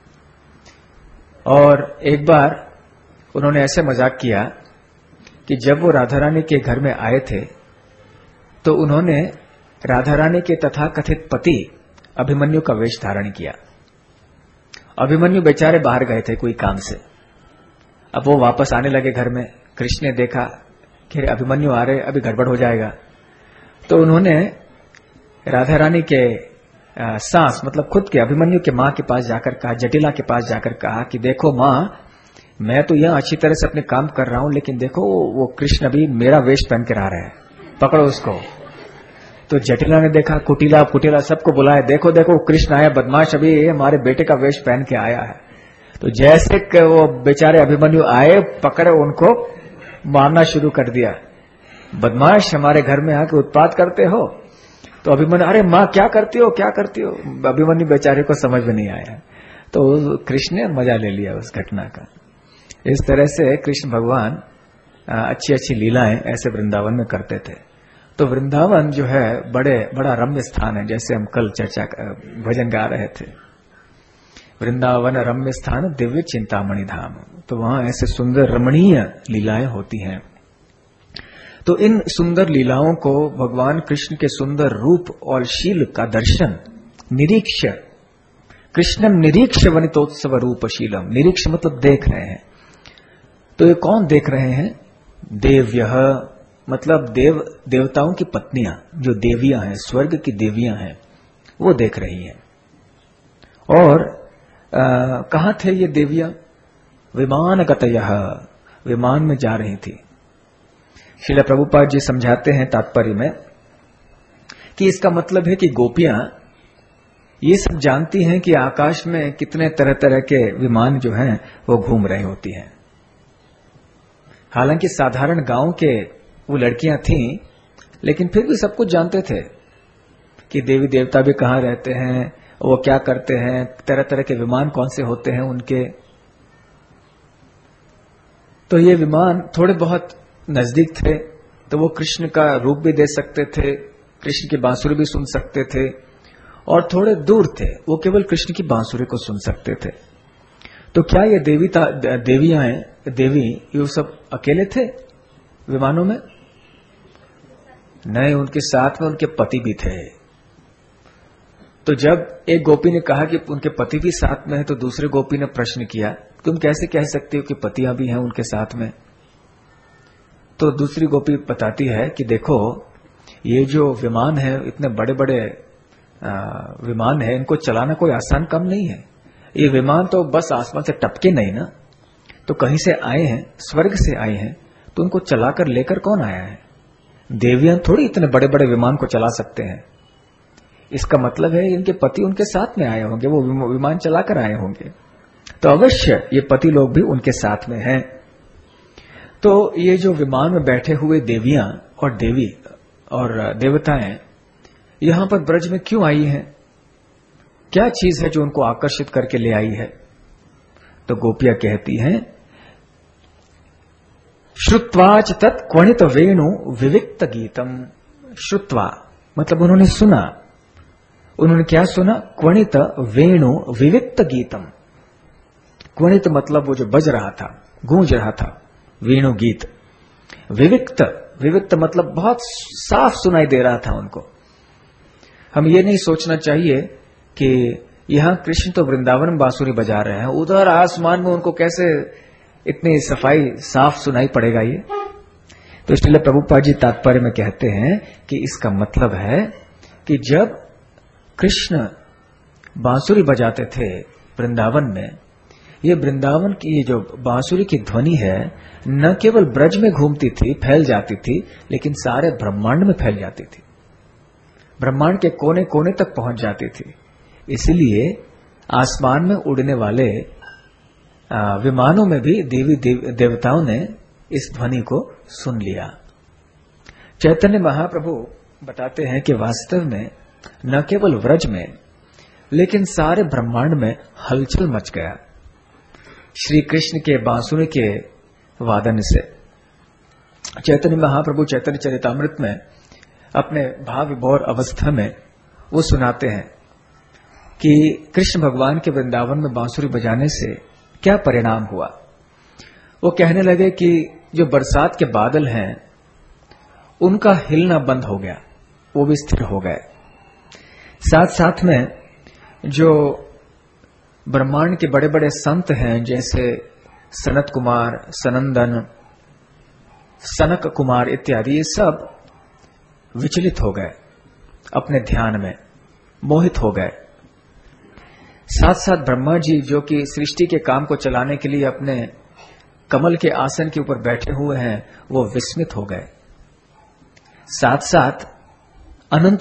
[SPEAKER 1] और एक बार उन्होंने ऐसे मजाक किया कि जब वो राधा रानी के घर में आए थे तो उन्होंने राधा रानी के तथाकथित पति अभिमन्यु का वेश धारण किया। अभिमन्यु बेचारे बाहर गए थे कोई काम से, अब वो वापस आने लगे घर में। कृष्ण ने देखा कि अभिमन्यु आ रहे, अभी गड़बड़ हो जाएगा, तो उन्होंने राधा रानी के सास मतलब खुद के अभिमन्यु के मां के पास जाकर कहा, जटिला के पास जाकर कहा कि देखो मां, मैं तो यहां अच्छी तरह से अपने काम कर रहा हूं, लेकिन देखो वो कृष्ण अभी मेरा वेश पहन के आ रहा है, पकड़ो उसको। तो जटिला ने देखा, कुटिला कुटिला सबको बुलाया, देखो देखो कृष्ण आया, बदमाश अभी हमारे बेटे का वेश पहन के आया है। तो जैसे वो बेचारे अभिमन्यु आए, पकड़े उनको, मारना शुरू कर दिया, बदमाश हमारे घर में आके उत्पात करते हो। तो अभिमन्यु, अरे माँ क्या करती हो क्या करती हो। अभिमन्यु बेचारे को समझ में नहीं आया, तो कृष्ण ने मजा ले लिया उस घटना का। इस तरह से कृष्ण भगवान अच्छी अच्छी लीलाएं ऐसे वृंदावन में करते थे। तो वृंदावन जो है बड़ा रम्य स्थान है, जैसे हम कल भजन गा रहे थे, वृंदावन रम्य स्थान दिव्य चिंतामणि धाम। तो वहां ऐसे सुंदर रमणीय लीलाएं होती हैं। तो इन सुंदर लीलाओं को भगवान कृष्ण के सुंदर रूप और शील का दर्शन निरीक्ष, कृष्णम निरीक्ष वनितोत्सव रूपशीलम, निरीक्ष मतलब देख रहे हैं। तो ये कौन देख रहे हैं, देव्यः मतलब देवताओं की पत्नियां, जो देवियां हैं, स्वर्ग की देवियां हैं, वो देख रही हैं। और कहां थे ये देवियां, विमानगतयः, विमान में जा रही थी। श्रील प्रभुपाद जी समझाते हैं तात्पर्य में कि इसका मतलब है कि गोपियां ये सब जानती हैं कि आकाश में कितने तरह तरह के विमान जो हैं वो घूम रहे होती हैं। हालांकि साधारण गांव के वो लड़कियां थीं, लेकिन फिर भी सब कुछ जानते थे कि देवी देवता भी कहां रहते हैं, वो क्या करते हैं, तरह तरह के विमान कौन से होते हैं उनके। तो ये विमान थोड़े बहुत नजदीक थे तो वो कृष्ण का रूप भी देख सकते थे, कृष्ण की बांसुरी भी सुन सकते थे, और थोड़े दूर थे वो केवल कृष्ण की बांसुरी को सुन सकते थे। तो क्या ये देवी ये सब अकेले थे विमानों में? नहीं, उनके साथ में उनके पति भी थे। तो जब एक गोपी ने कहा कि उनके पति भी साथ में है, तो दूसरे गोपी ने प्रश्न किया, तुम कैसे कह सकते हो कि पतियां भी हैं उनके साथ में? तो दूसरी गोपी बताती है कि देखो ये जो विमान है, इतने बड़े बड़े विमान है, इनको चलाना कोई आसान काम नहीं है। ये विमान तो बस आसमान से टपके नहीं ना, तो कहीं से आए हैं, स्वर्ग से आए हैं, तो उनको चलाकर लेकर कौन आया है? देवियां थोड़ी इतने बड़े बड़े विमान को चला सकते हैं। इसका मतलब है इनके पति उनके साथ में आए होंगे, वो विमान चलाकर आए होंगे। तो अवश्य ये पति लोग भी उनके साथ में हैं। तो ये जो विमान में बैठे हुए देवियां और देवी और देवताएं यहां पर ब्रज में क्यों आई हैं? क्या चीज है जो उनको आकर्षित करके ले आई है? तो गोपियां कहती हैं, श्रुत्वाच तत् क्वणित वेणु विविक्त गीतम। श्रुत्वा मतलब उन्होंने सुना। उन्होंने क्या सुना? क्वणित वेणु विविक्त गीतम। क्वणित मतलब वो जो बज रहा था, गूंज रहा था, वेणु गीत। विविक्त, विविक्त मतलब बहुत साफ सुनाई दे रहा था उनको। हम ये नहीं सोचना चाहिए कि यहां कृष्ण तो वृंदावन में बांसुरी बजा रहे हैं, उधर आसमान में उनको कैसे इतनी सफाई साफ सुनाई पड़ेगा। तो श्रील प्रभुपाद जी तात्पर्य में कहते हैं कि इसका मतलब है कि जब कृष्ण बांसुरी बजाते थे वृंदावन में, ये वृंदावन की ये जो बांसुरी की ध्वनि है न केवल ब्रज में घूमती थी, फैल जाती थी, लेकिन सारे ब्रह्मांड में फैल जाती थी, ब्रह्मांड के कोने कोने तक पहुंच जाती थी। इसलिए आसमान में उड़ने वाले विमानों में भी देवी देवताओं ने इस ध्वनि को सुन लिया। चैतन्य महाप्रभु बताते हैं कि वास्तव में न केवल व्रज में लेकिन सारे ब्रह्मांड में हलचल मच गया श्री कृष्ण के बांसुरी के वादन से। चैतन्य महाप्रभु चैतन्य चरितामृत में अपने भाव विभोर अवस्था में वो सुनाते हैं कि कृष्ण भगवान के वृंदावन में बांसुरी बजाने से क्या परिणाम हुआ। वो कहने लगे कि जो बरसात के बादल हैं उनका हिलना बंद हो गया, वो भी स्थिर हो गए। साथ साथ में जो ब्रह्मांड के बड़े बड़े संत हैं जैसे सनत कुमार, सनंदन, सनक कुमार इत्यादि, ये सब विचलित हो गए, अपने ध्यान में मोहित हो गए। साथ साथ ब्रह्मा जी जो कि सृष्टि के काम को चलाने के लिए अपने कमल के आसन के ऊपर बैठे हुए हैं, वो विस्मित हो गए। साथ साथ अनंत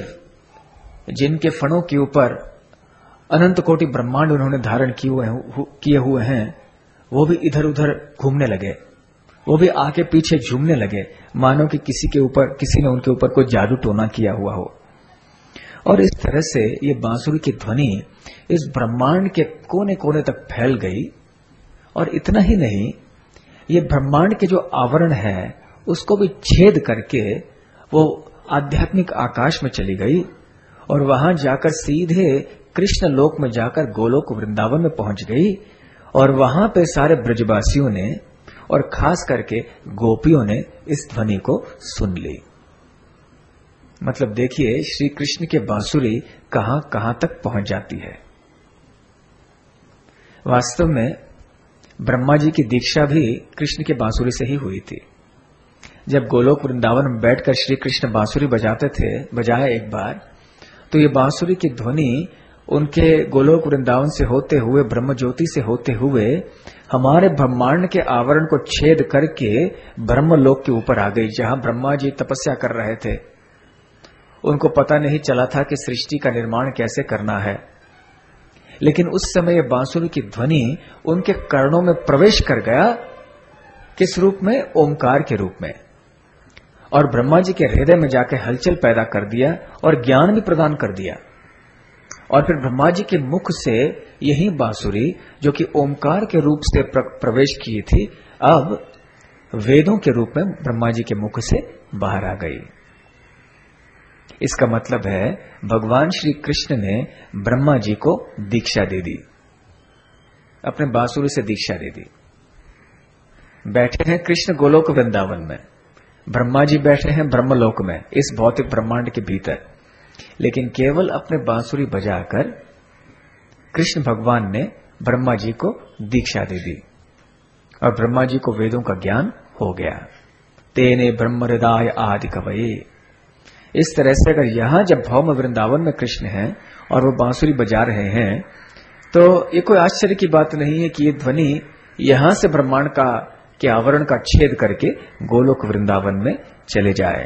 [SPEAKER 1] देव जिनके फणों के ऊपर अनंत कोटि ब्रह्मांड उन्होंने धारण किए हुए हैं, वो भी इधर उधर घूमने लगे, वो भी आगे पीछे झूमने लगे, मानो कि किसी ने उनके ऊपर कोई जादू टोना किया हुआ हो। और इस तरह से ये बांसुरी की ध्वनि इस ब्रह्मांड के कोने कोने तक फैल गई। और इतना ही नहीं, ये ब्रह्मांड के जो आवरण है उसको भी छेद करके वो आध्यात्मिक आकाश में चली गई और वहां जाकर सीधे कृष्ण लोक में जाकर गोलोक वृंदावन में पहुंच गई। और वहां पे सारे ब्रजवासियों ने और खास करके गोपियों ने इस ध्वनि को सुन ली। मतलब देखिए श्री कृष्ण के बांसुरी कहां कहां तक पहुंच जाती है। वास्तव में ब्रह्मा जी की दीक्षा भी कृष्ण के बांसुरी से ही हुई थी। जब गोलोक वृंदावन में बैठकर श्री कृष्ण बांसुरी बजाया एक बार, तो ये बांसुरी की ध्वनि उनके गोलोक वृंदावन से होते हुए, ब्रह्म ज्योति से होते हुए हमारे ब्रह्मांड के आवरण को छेद करके ब्रह्मलोक के ऊपर आ गई, जहां ब्रह्मा जी तपस्या कर रहे थे। उनको पता नहीं चला था कि सृष्टि का निर्माण कैसे करना है, लेकिन उस समय यह बांसुरी की ध्वनि उनके कर्णों में प्रवेश कर गया। किस रूप में? ओमकार के रूप में। और ब्रह्मा जी के हृदय में जाकर हलचल पैदा कर दिया और ज्ञान भी प्रदान कर दिया। और फिर ब्रह्मा जी के मुख से यही बांसुरी जो कि ओमकार के रूप से प्रवेश की थी, अब वेदों के रूप में ब्रह्मा जी के मुख से बाहर आ गई। इसका मतलब है भगवान श्री कृष्ण ने ब्रह्मा जी को दीक्षा दे दी, अपने बांसुरी से दीक्षा दे दी। बैठे हैं कृष्ण गोलोक वृंदावन में, ब्रह्मा जी बैठे हैं ब्रह्मलोक में, इस भौतिक ब्रह्मांड के भीतर, लेकिन केवल अपने बांसुरी बजाकर कृष्ण भगवान ने ब्रह्मा जी को दीक्षा दे दी और ब्रह्मा जी को वेदों का ज्ञान हो गया। तेने ब्रह्म हृदय आदि कवये। इस तरह से अगर यहां जब भौम वृंदावन में कृष्ण हैं और वो बांसुरी बजा रहे हैं, तो ये कोई आश्चर्य की बात नहीं है कि ये ध्वनि यहां से ब्रह्मांड के आवरण का छेद करके गोलोक वृंदावन में चले जाए।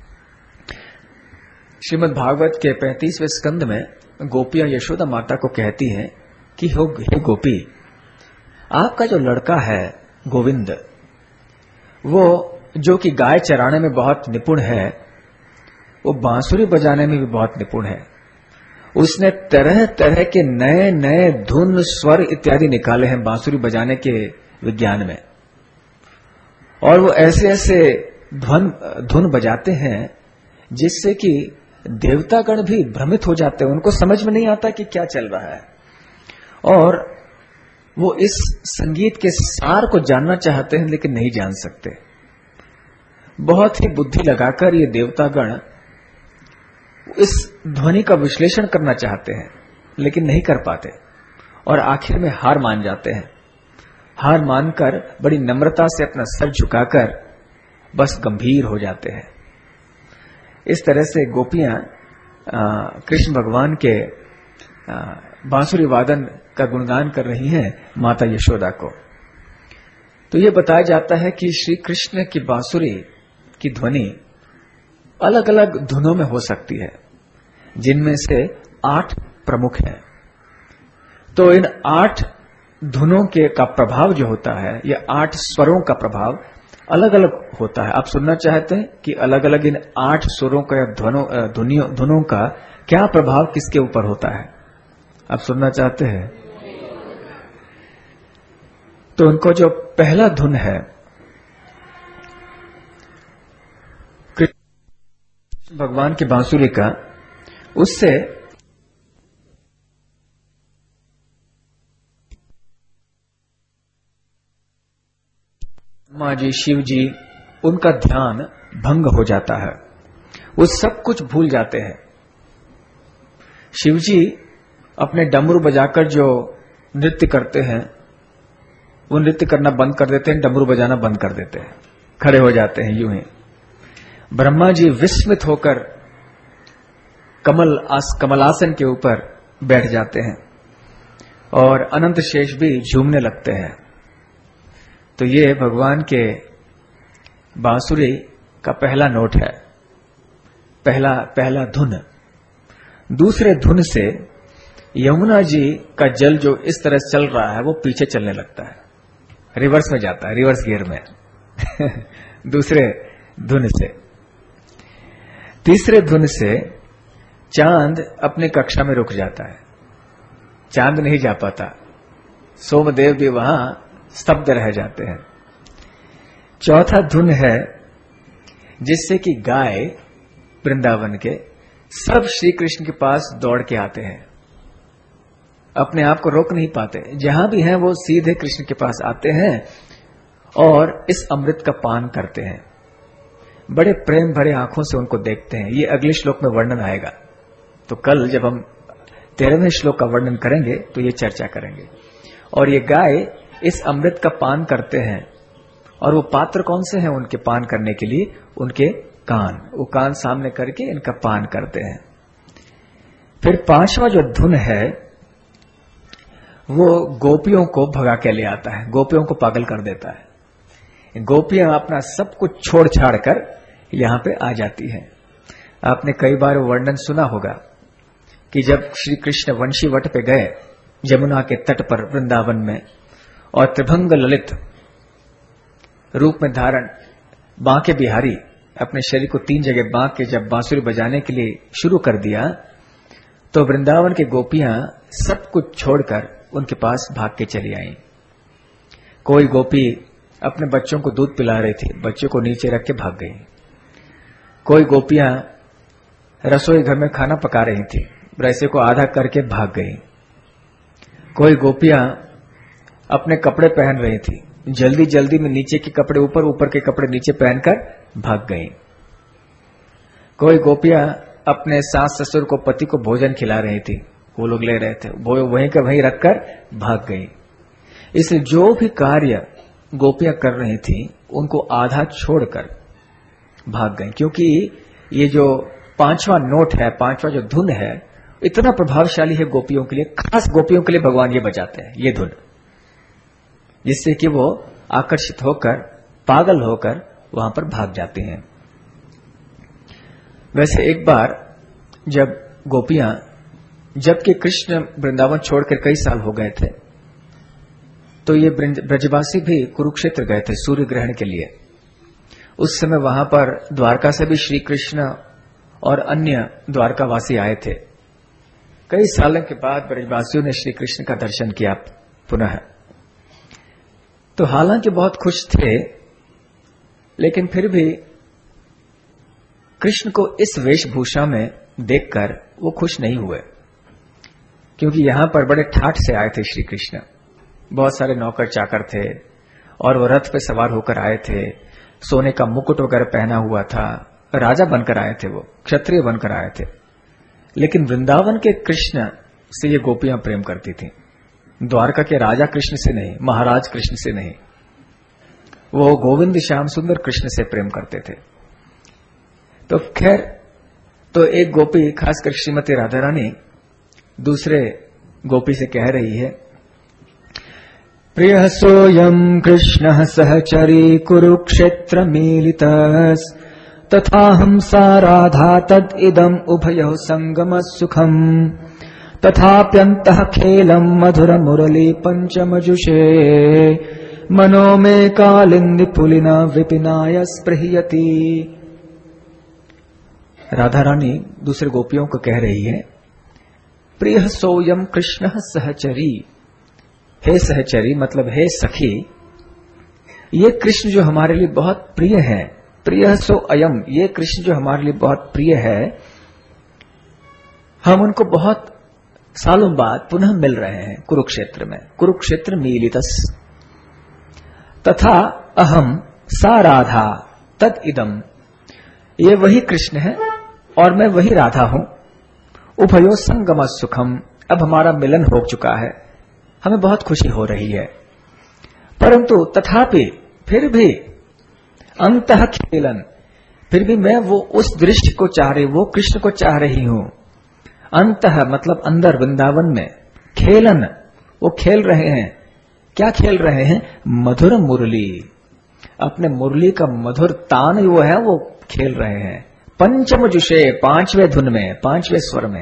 [SPEAKER 1] श्रीमद् भागवत के 35वें स्कंद में गोपियां यशोदा माता को कहती हैं कि हे गोपी, आपका जो लड़का है गोविंद, वो जो कि गाय चराने में बहुत निपुण है, वो बांसुरी बजाने में भी बहुत निपुण है। उसने तरह तरह के नए नए धुन, स्वर इत्यादि निकाले हैं बांसुरी बजाने के विज्ञान में। और वो ऐसे ऐसे धुन बजाते हैं जिससे कि देवतागण भी भ्रमित हो जाते हैं, उनको समझ में नहीं आता कि क्या चल रहा है। और वो इस संगीत के सार को जानना चाहते हैं लेकिन नहीं जान सकते। बहुत ही बुद्धि लगाकर ये देवतागण इस ध्वनि का विश्लेषण करना चाहते हैं लेकिन नहीं कर पाते और आखिर में हार मान जाते हैं। हार मानकर बड़ी नम्रता से अपना सर झुकाकर बस गंभीर हो जाते हैं। इस तरह से गोपियां कृष्ण भगवान के बांसुरी वादन का गुणगान कर रही हैं माता यशोदा को। तो यह बताया जाता है कि श्री कृष्ण की बांसुरी की ध्वनि अलग अलग धुनों में हो सकती है, जिनमें से 8 प्रमुख हैं। तो इन 8 धुनों के का प्रभाव जो होता है, ये 8 स्वरों का प्रभाव अलग अलग होता है। आप सुनना चाहते हैं कि अलग अलग इन 8 स्वरों का धुनों का क्या प्रभाव किसके ऊपर होता है? आप सुनना चाहते हैं? तो उनको जो पहला धुन है कृष्ण भगवान की बांसुरी का, उससे माँ जी, शिव जी, उनका ध्यान भंग हो जाता है। वो सब कुछ भूल जाते हैं। शिव जी अपने डमरू बजाकर जो नृत्य करते हैं, वो नृत्य करना बंद कर देते हैं, डमरू बजाना बंद कर देते हैं, खड़े हो जाते हैं यूं ही। ब्रह्मा जी विस्मित होकर कमलासन के ऊपर बैठ जाते हैं और अनंत शेष भी झूमने लगते हैं। तो ये भगवान के बांसुरी का पहला नोट है, पहला धुन। दूसरे धुन से यमुना जी का जल जो इस तरह चल रहा है, वो पीछे चलने लगता है, रिवर्स में जाता है, रिवर्स गियर में दूसरे धुन से। तीसरे धुन से चांद अपनी कक्षा में रुक जाता है, चांद नहीं जा पाता, सोमदेव भी वहां स्तब्ध रह जाते हैं। चौथा धुन है जिससे कि गाय वृंदावन के सब श्री कृष्ण के पास दौड़ के आते हैं, अपने आप को रोक नहीं पाते, जहां भी हैं वो सीधे कृष्ण के पास आते हैं और इस अमृत का पान करते हैं। बड़े प्रेम भरे आंखों से उनको देखते हैं। ये अगले श्लोक में वर्णन आएगा, तो कल जब हम 13वें श्लोक का वर्णन करेंगे तो ये चर्चा करेंगे। और ये गाय इस अमृत का पान करते हैं, और वो पात्र कौन से हैं उनके पान करने के लिए? उनके कान। वो कान सामने करके इनका पान करते हैं। फिर 5वां जो धुन है वो गोपियों को भगा के ले आता है, गोपियों को पागल कर देता है। गोपियां अपना सब कुछ छोड़ छाड़ कर यहां पे आ जाती हैं। आपने कई बार वर्णन सुना होगा कि जब श्री कृष्ण वंशी वट पे गए यमुना के तट पर वृंदावन में, और त्रिभंग ललित रूप में धारण बांके बिहारी अपने शरीर को 3 जगह बांक के जब बांसुरी बजाने के लिए शुरू कर दिया, तो वृंदावन के गोपियां सब कुछ छोड़कर उनके पास भाग के चली आईं। कोई गोपी अपने बच्चों को दूध पिला रही थी, बच्चों को नीचे रख के भाग गई। कोई गोपियां रसोई घर में खाना पका रही थी, रैसे को आधा करके भाग गई। कोई गोपियां अपने कपड़े पहन रही थी, जल्दी जल्दी में नीचे के कपड़े ऊपर, ऊपर के कपड़े नीचे पहनकर भाग गई। कोई गोपियां अपने सास ससुर को, पति को भोजन खिला रही थी, वो लोग ले रहे थे, वो वहीं का वहीं रखकर भाग गई। इसलिए जो भी कार्य गोपियां कर रही थी उनको आधा छोड़कर भाग गई, क्योंकि ये जो 5वां नोट है, 5वां जो धुन है, इतना प्रभावशाली है गोपियों के लिए। खास गोपियों के लिए भगवान ये बजाते हैं ये धुन, जिससे कि वो आकर्षित होकर, पागल होकर वहां पर भाग जाते हैं। वैसे एक बार जब गोपियां, जबकि कृष्ण वृंदावन छोड़कर कई साल हो गए थे, तो ये ब्रजवासी भी कुरुक्षेत्र गए थे सूर्य ग्रहण के लिए। उस समय वहां पर द्वारका से भी श्री कृष्ण और अन्य द्वारकावासी आए थे। कई सालों के बाद ब्रजवासियों ने श्री कृष्ण का दर्शन किया पुनः। तो हालांकि बहुत खुश थे, लेकिन फिर भी कृष्ण को इस वेशभूषा में देखकर वो खुश नहीं हुए, क्योंकि यहां पर बड़े ठाठ से आए थे श्री कृष्ण। बहुत सारे नौकर चाकर थे और वो रथ पे सवार होकर आए थे, सोने का मुकुट वगैरह पहना हुआ था, राजा बनकर आए थे, वो क्षत्रिय बनकर आए थे। लेकिन वृंदावन के कृष्ण से ये गोपियां प्रेम करती थी, द्वारका के राजा कृष्ण से नहीं, महाराज कृष्ण से नहीं। वो गोविंद श्याम सुंदर कृष्ण से प्रेम करते थे। तो खैर, तो एक गोपी, खासकर श्रीमती राधा रानी, दूसरे गोपी से कह रही है, प्रिय सोयम कृष्ण सहचरी कुरुक्षेत्र मीलितस् तथा हंसा राधा तद इदम उभयो संगम सुखम तथाप्यन्तः खेलम मधुर मुरली पंचमजुषे मनो में कालिंदी पुलिना विपिनाय स्पृहयति। राधा रानी दूसरे गोपियों को कह रही है, प्रिय सोयम कृष्ण सहचरी, हे सहचरी मतलब हे सखी, ये कृष्ण जो हमारे लिए बहुत प्रिय है। प्रिय सो अयम, ये कृष्ण जो हमारे लिए बहुत प्रिय है, हम उनको बहुत सालों बाद पुनः मिल रहे हैं कुरुक्षेत्र में। कुरुक्षेत्र मीलितस तथा अहम सा राधा तद इदम, ये वही कृष्ण है और मैं वही राधा हूं। उभयो संगम सुखम, अब हमारा मिलन हो चुका है, हमें बहुत खुशी हो रही है। परंतु तथापि फिर भी अंतः खेलन, फिर भी मैं वो उस दृश्य को चाह रही, वो कृष्ण को चाह रही हूं। अंतः मतलब अंदर वृंदावन में, खेलन वो खेल रहे हैं। क्या खेल रहे हैं? मधुर मुरली, अपने मुरली का मधुर तान वो है, वो खेल रहे हैं। पंचम जुषे, पांचवें धुन में, पांचवें स्वर में।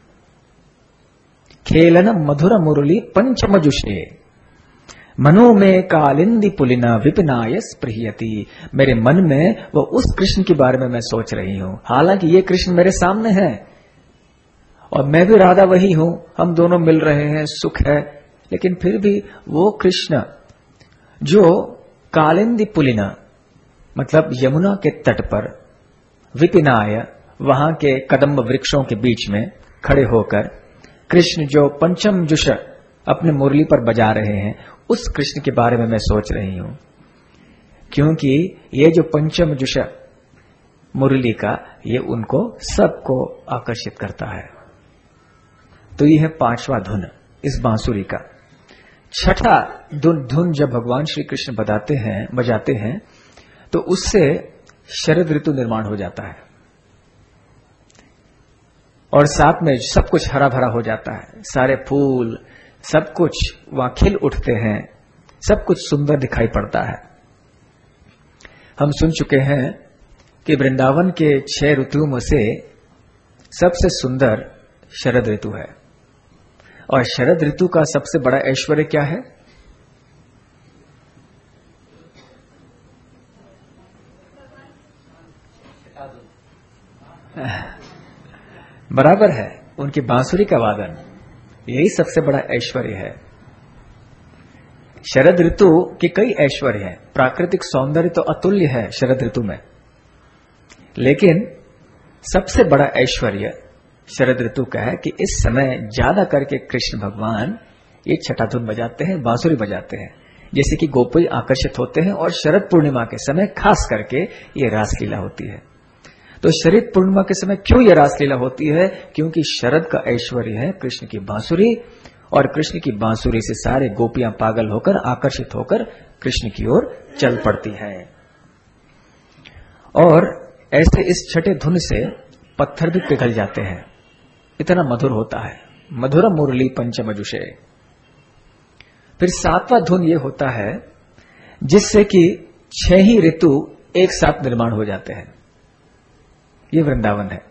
[SPEAKER 1] खेलन मधुर मुरली पंचम जुषे मनो में कालिंदी पुलिना विपिनाय स्पृहयति, मेरे मन में वो उस कृष्ण के बारे में मैं सोच रही हूं। हालांकि ये कृष्ण मेरे सामने है और मैं भी राधा वही हूं, हम दोनों मिल रहे हैं, सुख है, लेकिन फिर भी वो कृष्ण जो कालिंदी पुलिना मतलब यमुना के तट पर, विपिनाय वहां के कदम्ब वृक्षों के बीच में खड़े होकर, कृष्ण जो पंचम जुष अपने मुरली पर बजा रहे हैं, उस कृष्ण के बारे में मैं सोच रही हूं। क्योंकि ये जो पंचम जुष मुरली का, ये उनको सबको आकर्षित करता है। तो ये है पांचवा धुन इस बांसुरी का। छठा धुन जब भगवान श्री कृष्ण बजाते हैं तो उससे शरद ऋतु निर्माण हो जाता है और साथ में सब कुछ हरा भरा हो जाता है। सारे फूल सब कुछ वहां खिल उठते हैं, सब कुछ सुंदर दिखाई पड़ता है। हम सुन चुके हैं कि वृंदावन के 6 ऋतुओं में से सबसे सुंदर शरद ऋतु है। और शरद ऋतु का सबसे बड़ा ऐश्वर्य क्या है? बराबर है, उनकी बांसुरी का वादन, यही सबसे बड़ा ऐश्वर्य है। शरद ऋतु के कई ऐश्वर्य हैं। प्राकृतिक सौंदर्य तो अतुल्य है शरद ऋतु में, लेकिन सबसे बड़ा ऐश्वर्य शरद ऋतु का है कि इस समय ज्यादा करके कृष्ण भगवान ये छठा धुन बजाते हैं, बांसुरी बजाते हैं, जैसे कि गोपी आकर्षित होते हैं। और शरद पूर्णिमा के समय खास करके ये रासलीला होती है। तो शरद पूर्णिमा के समय क्यों ये रासलीला होती है? क्योंकि शरद का ऐश्वर्य है कृष्ण की बांसुरी, और कृष्ण की बांसुरी से सारे गोपियां पागल होकर, आकर्षित होकर कृष्ण की ओर चल पड़ती हैं। और ऐसे इस छठे धुन से पत्थर भी पिघल जाते हैं, इतना मधुर होता है। मधुर मुरली पंचमजुषे। फिर 7वां धुन ये होता है जिससे कि 6 ही ऋतु एक साथ निर्माण हो जाते हैं। ये वृंदावन है।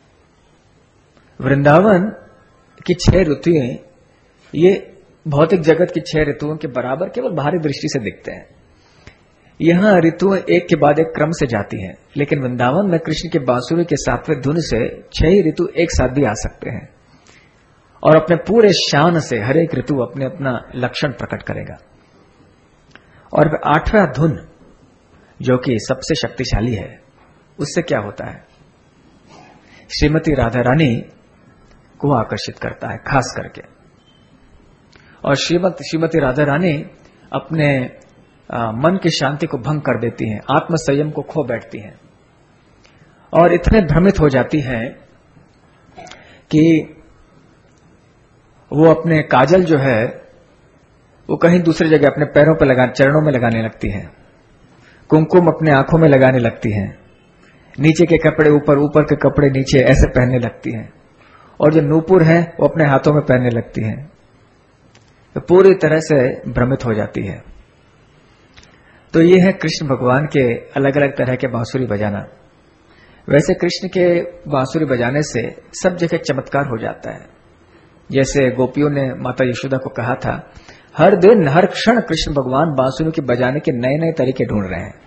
[SPEAKER 1] वृंदावन की 6 ऋतुएं ये भौतिक जगत की 6 ऋतुओं के बराबर केवल बाहरी दृष्टि से दिखते हैं। यहां ऋतुएं एक के बाद एक क्रम से जाती हैं, लेकिन वृंदावन में कृष्ण के बांसुरी के 7वें धुन से 6 ही ऋतु एक साथ भी आ सकते हैं और अपने पूरे शान से हर एक ऋतु अपने अपना लक्षण प्रकट करेगा। और 8वां धुन जो कि सबसे शक्तिशाली है, उससे क्या होता है? श्रीमती राधा रानी को आकर्षित करता है खास करके। और श्रीमती राधा रानी अपने मन की शांति को भंग कर देती हैं, आत्म संयम को खो बैठती हैं और इतने भ्रमित हो जाती हैं कि वो अपने काजल जो है वो कहीं दूसरी जगह अपने पैरों पर चरणों में लगाने लगती हैं। कुमकुम अपने आंखों में लगाने लगती हैं, नीचे के कपड़े ऊपर, ऊपर के कपड़े नीचे, ऐसे पहनने लगती हैं, और जो नूपुर है वो अपने हाथों में पहनने लगती हैं, तो पूरी तरह से भ्रमित हो जाती है। तो ये है कृष्ण भगवान के अलग अलग तरह के बांसुरी बजाना। वैसे कृष्ण के बांसुरी बजाने से सब जगह चमत्कार हो जाता है। जैसे गोपियों ने माता यशोदा को कहा था, हर दिन हर क्षण कृष्ण भगवान बांसुरी के बजाने के नए नए तरीके ढूंढ रहे हैं।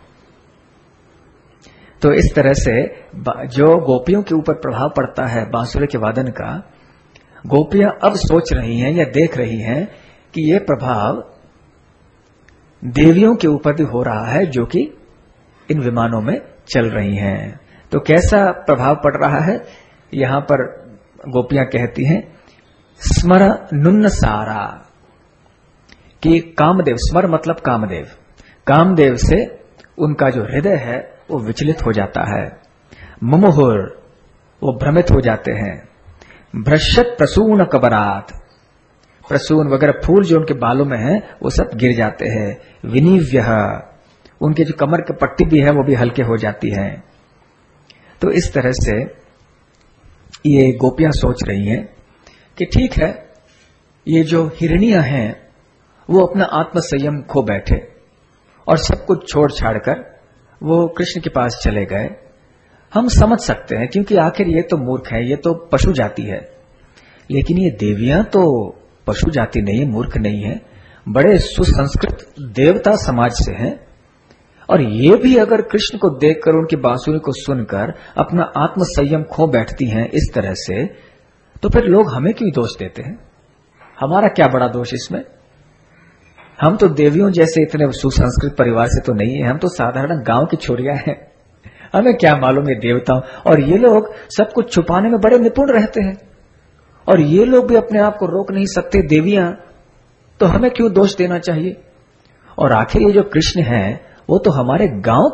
[SPEAKER 1] तो इस तरह से जो गोपियों के ऊपर प्रभाव पड़ता है बांसुरी के वादन का, गोपियां अब सोच रही हैं या देख रही हैं कि यह प्रभाव देवियों के ऊपर भी हो रहा है जो कि इन विमानों में चल रही हैं। तो कैसा प्रभाव पड़ रहा है, यहां पर गोपियां कहती हैं, स्मर नुन्न सारा, कि कामदेव, स्मर मतलब कामदेव, कामदेव से उनका जो हृदय है वो विचलित हो जाता है। मुमुहुर, वो भ्रमित हो जाते हैं। भ्रश्यत प्रसून कबरात, प्रसून वगैरह फूल जो उनके बालों में है वो सब गिर जाते हैं। विनिव्य, उनके जो कमर की पट्टी भी है वो भी हल्के हो जाती है। तो इस तरह से ये गोपियां सोच रही हैं कि ठीक है, ये जो हिरनियां हैं वो अपना आत्म संयम खो बैठे और सब कुछ छोड़ छाड़कर वो कृष्ण के पास चले गए। हम समझ सकते हैं क्योंकि आखिर ये तो मूर्ख है, ये तो पशु जाति है, लेकिन ये देवियां तो पशु जाति नहीं है, मूर्ख नहीं है, बड़े सुसंस्कृत देवता समाज से हैं। और ये भी अगर कृष्ण को देखकर, उनकी बांसुरी को सुनकर अपना आत्म संयम खो बैठती हैं इस तरह से, तो फिर लोग हमें क्यों दोष देते हैं? हमारा क्या बड़ा दोष इसमें? हम तो देवियों जैसे इतने सुसंस्कृत परिवार से तो नहीं है, हम तो साधारण गांव की छोरियां हैं, हमें क्या मालूम ये देवताओं। और ये लोग सब कुछ छुपाने में बड़े निपुण रहते हैं, और ये लोग भी अपने आप को रोक नहीं सकते, देवियां, तो हमें क्यों दोष देना चाहिए? और आखिर ये जो कृष्ण है वो तो हमारे गांव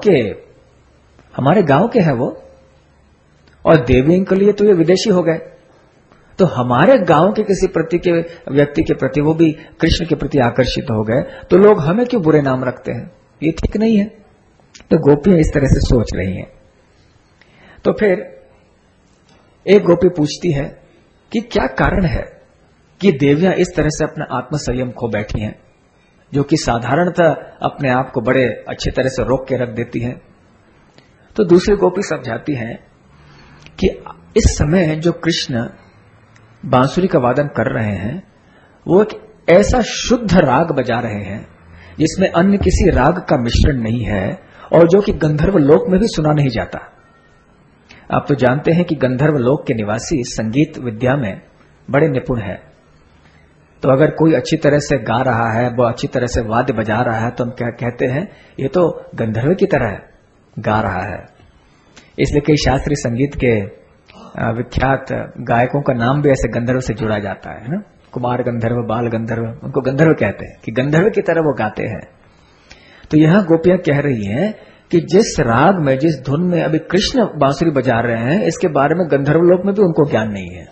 [SPEAKER 1] के हैं वो, और देवियों के लिए तो ये विदेशी हो गए। तो हमारे गांव के किसी व्यक्ति के प्रति वो भी कृष्ण के प्रति आकर्षित हो गए, तो लोग हमें क्यों बुरे नाम रखते हैं? ये ठीक नहीं है। तो गोपियां इस तरह से सोच रही हैं। तो फिर एक गोपी पूछती है कि क्या कारण है कि देवियां इस तरह से अपना आत्म संयम खो बैठी हैं, जो कि साधारणतः अपने आप को बड़े अच्छी तरह से रोक के रख देती हैं। तो दूसरी गोपी समझाती है कि इस समय जो कृष्ण बांसुरी का वादन कर रहे हैं वो एक ऐसा शुद्ध राग बजा रहे हैं जिसमें अन्य किसी राग का मिश्रण नहीं है, और जो कि गंधर्व लोक में भी सुना नहीं जाता। आप तो जानते हैं कि गंधर्व लोक के निवासी संगीत विद्या में बड़े निपुण है। तो अगर कोई अच्छी तरह से गा रहा है, वो अच्छी तरह से वाद्य बजा रहा है, तो हम क्या कहते हैं, ये तो गंधर्व की तरह गा रहा है। इसलिए कई शास्त्रीय संगीत के विख्यात गायकों का नाम भी ऐसे गंधर्व से जुड़ा जाता है ना, कुमार गंधर्व, बाल गंधर्व, उनको गंधर्व कहते हैं कि गंधर्व की तरह वो गाते हैं। तो यहां गोपियां कह रही हैं कि जिस राग में, जिस धुन में अभी कृष्ण बांसुरी बजा रहे हैं, इसके बारे में गंधर्व लोक में भी उनको ज्ञान नहीं है।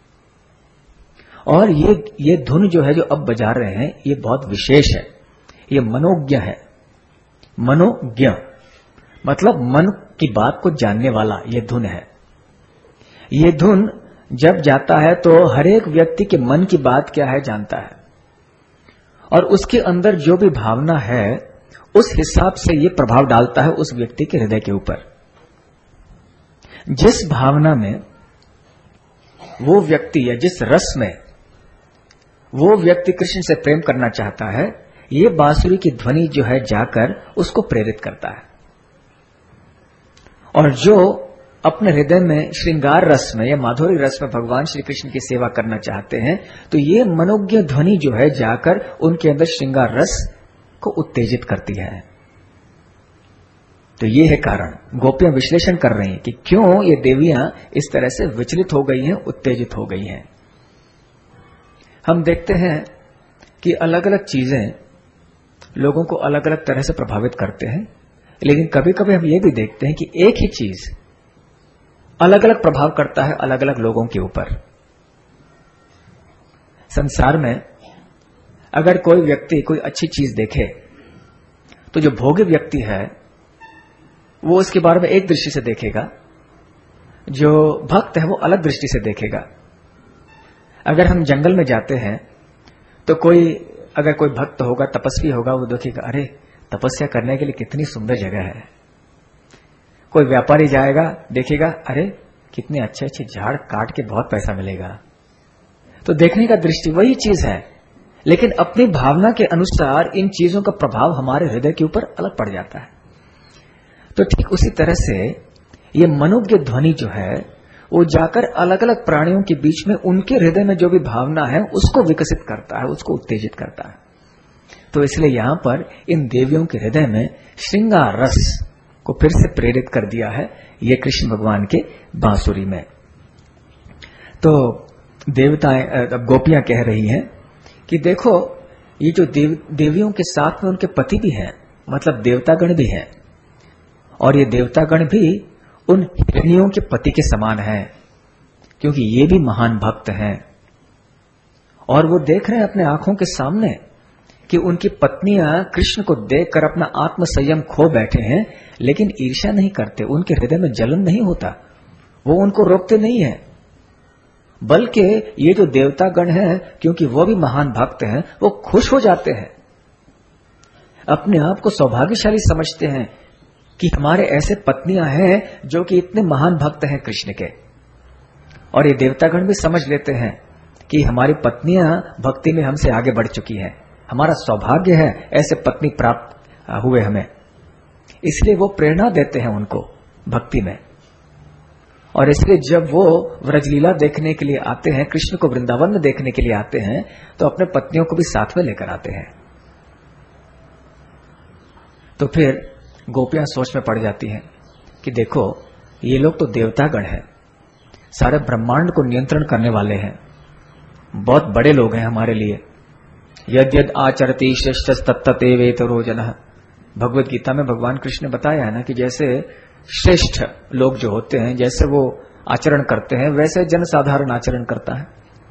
[SPEAKER 1] और ये धुन जो है, जो अब बजा रहे हैं, ये बहुत विशेष है, ये मनोज्ञ है। मनोज्ञ मतलब मन की बात को जानने वाला ये धुन है। ये धुन जब जाता है तो हर एक व्यक्ति के मन की बात क्या है जानता है, और उसके अंदर जो भी भावना है उस हिसाब से ये प्रभाव डालता है उस व्यक्ति के हृदय के ऊपर। जिस भावना में वो व्यक्ति या जिस रस में वो व्यक्ति कृष्ण से प्रेम करना चाहता है, ये बांसुरी की ध्वनि जो है जाकर उसको प्रेरित करता है। और जो अपने हृदय में श्रृंगार रस में या माधुरी रस में भगवान श्री कृष्ण की सेवा करना चाहते हैं, तो ये मनोज्ञ ध्वनि जो है जाकर उनके अंदर श्रृंगार रस को उत्तेजित करती है। तो ये है कारण। गोपियां विश्लेषण कर रही हैं कि क्यों ये देवियां इस तरह से विचलित हो गई हैं, उत्तेजित हो गई हैं। हम देखते हैं कि अलग अलग चीजें लोगों को अलग अलग तरह से प्रभावित करते हैं, लेकिन कभी कभी हम ये भी देखते हैं कि एक ही चीज अलग अलग प्रभाव करता है अलग अलग लोगों के ऊपर। संसार में अगर कोई व्यक्ति कोई अच्छी चीज देखे, तो जो भोगी व्यक्ति है वो उसके बारे में एक दृष्टि से देखेगा, जो भक्त है वो अलग दृष्टि से देखेगा। अगर हम जंगल में जाते हैं तो अगर कोई भक्त होगा, तपस्वी होगा, वो देखेगा अरे तपस्या करने के लिए कितनी सुंदर जगह है। कोई व्यापारी जाएगा, देखेगा अरे कितने अच्छे अच्छे झाड़ काट के बहुत पैसा मिलेगा। तो देखने का दृष्टि वही चीज है, लेकिन अपनी भावना के अनुसार इन चीजों का प्रभाव हमारे हृदय के ऊपर अलग पड़ जाता है। तो ठीक उसी तरह से ये मनोज्ञ ध्वनि जो है वो जाकर अलग अलग प्राणियों के बीच में उनके हृदय में जो भी भावना है उसको विकसित करता है, उसको उत्तेजित करता है। तो इसलिए यहां पर इन देवियों के हृदय में श्रृंगार रस को फिर से प्रेरित कर दिया है ये कृष्ण भगवान के बांसुरी में। तो देवताएं, अब गोपियां कह रही हैं कि देखो ये जो देवियों के साथ में उनके पति भी हैं, मतलब देवतागण भी हैं, और ये देवतागण भी उन हिरनियों के पति के समान हैं, क्योंकि ये भी महान भक्त हैं। और वो देख रहे हैं अपने आंखों के सामने कि उनकी पत्नियां कृष्ण को देखकर अपना आत्म संयम खो बैठे हैं, लेकिन ईर्ष्या नहीं करते, उनके हृदय में जलन नहीं होता, वो उनको रोकते नहीं है। बल्कि ये जो देवतागण हैं, क्योंकि वो भी महान भक्त हैं, वो खुश हो जाते हैं, अपने आप को सौभाग्यशाली समझते हैं कि हमारे ऐसे पत्नियां हैं जो कि इतने महान भक्त हैं कृष्ण के। और ये देवतागण भी समझ लेते हैं कि हमारी पत्नियां भक्ति में हमसे आगे बढ़ चुकी हैं, हमारा सौभाग्य है ऐसे पत्नी प्राप्त हुए हमें। इसलिए वो प्रेरणा देते हैं उनको भक्ति में। और इसलिए जब वो व्रजलीला देखने के लिए आते हैं, कृष्ण को वृंदावन में देखने के लिए आते हैं, तो अपने पत्नियों को भी साथ में लेकर आते हैं। तो फिर गोपियां सोच में पड़ जाती हैं कि देखो ये लोग तो देवतागण हैं, सारे ब्रह्मांड को नियंत्रण करने वाले हैं, बहुत बड़े लोग हैं हमारे लिए। यद यद आचरति श्रेष्ठ तत्तते वेतरो जनः, भगवत गीता में भगवान कृष्ण ने बताया है ना कि जैसे श्रेष्ठ लोग जो होते हैं, जैसे वो आचरण करते हैं, वैसे जन साधारण आचरण करता है।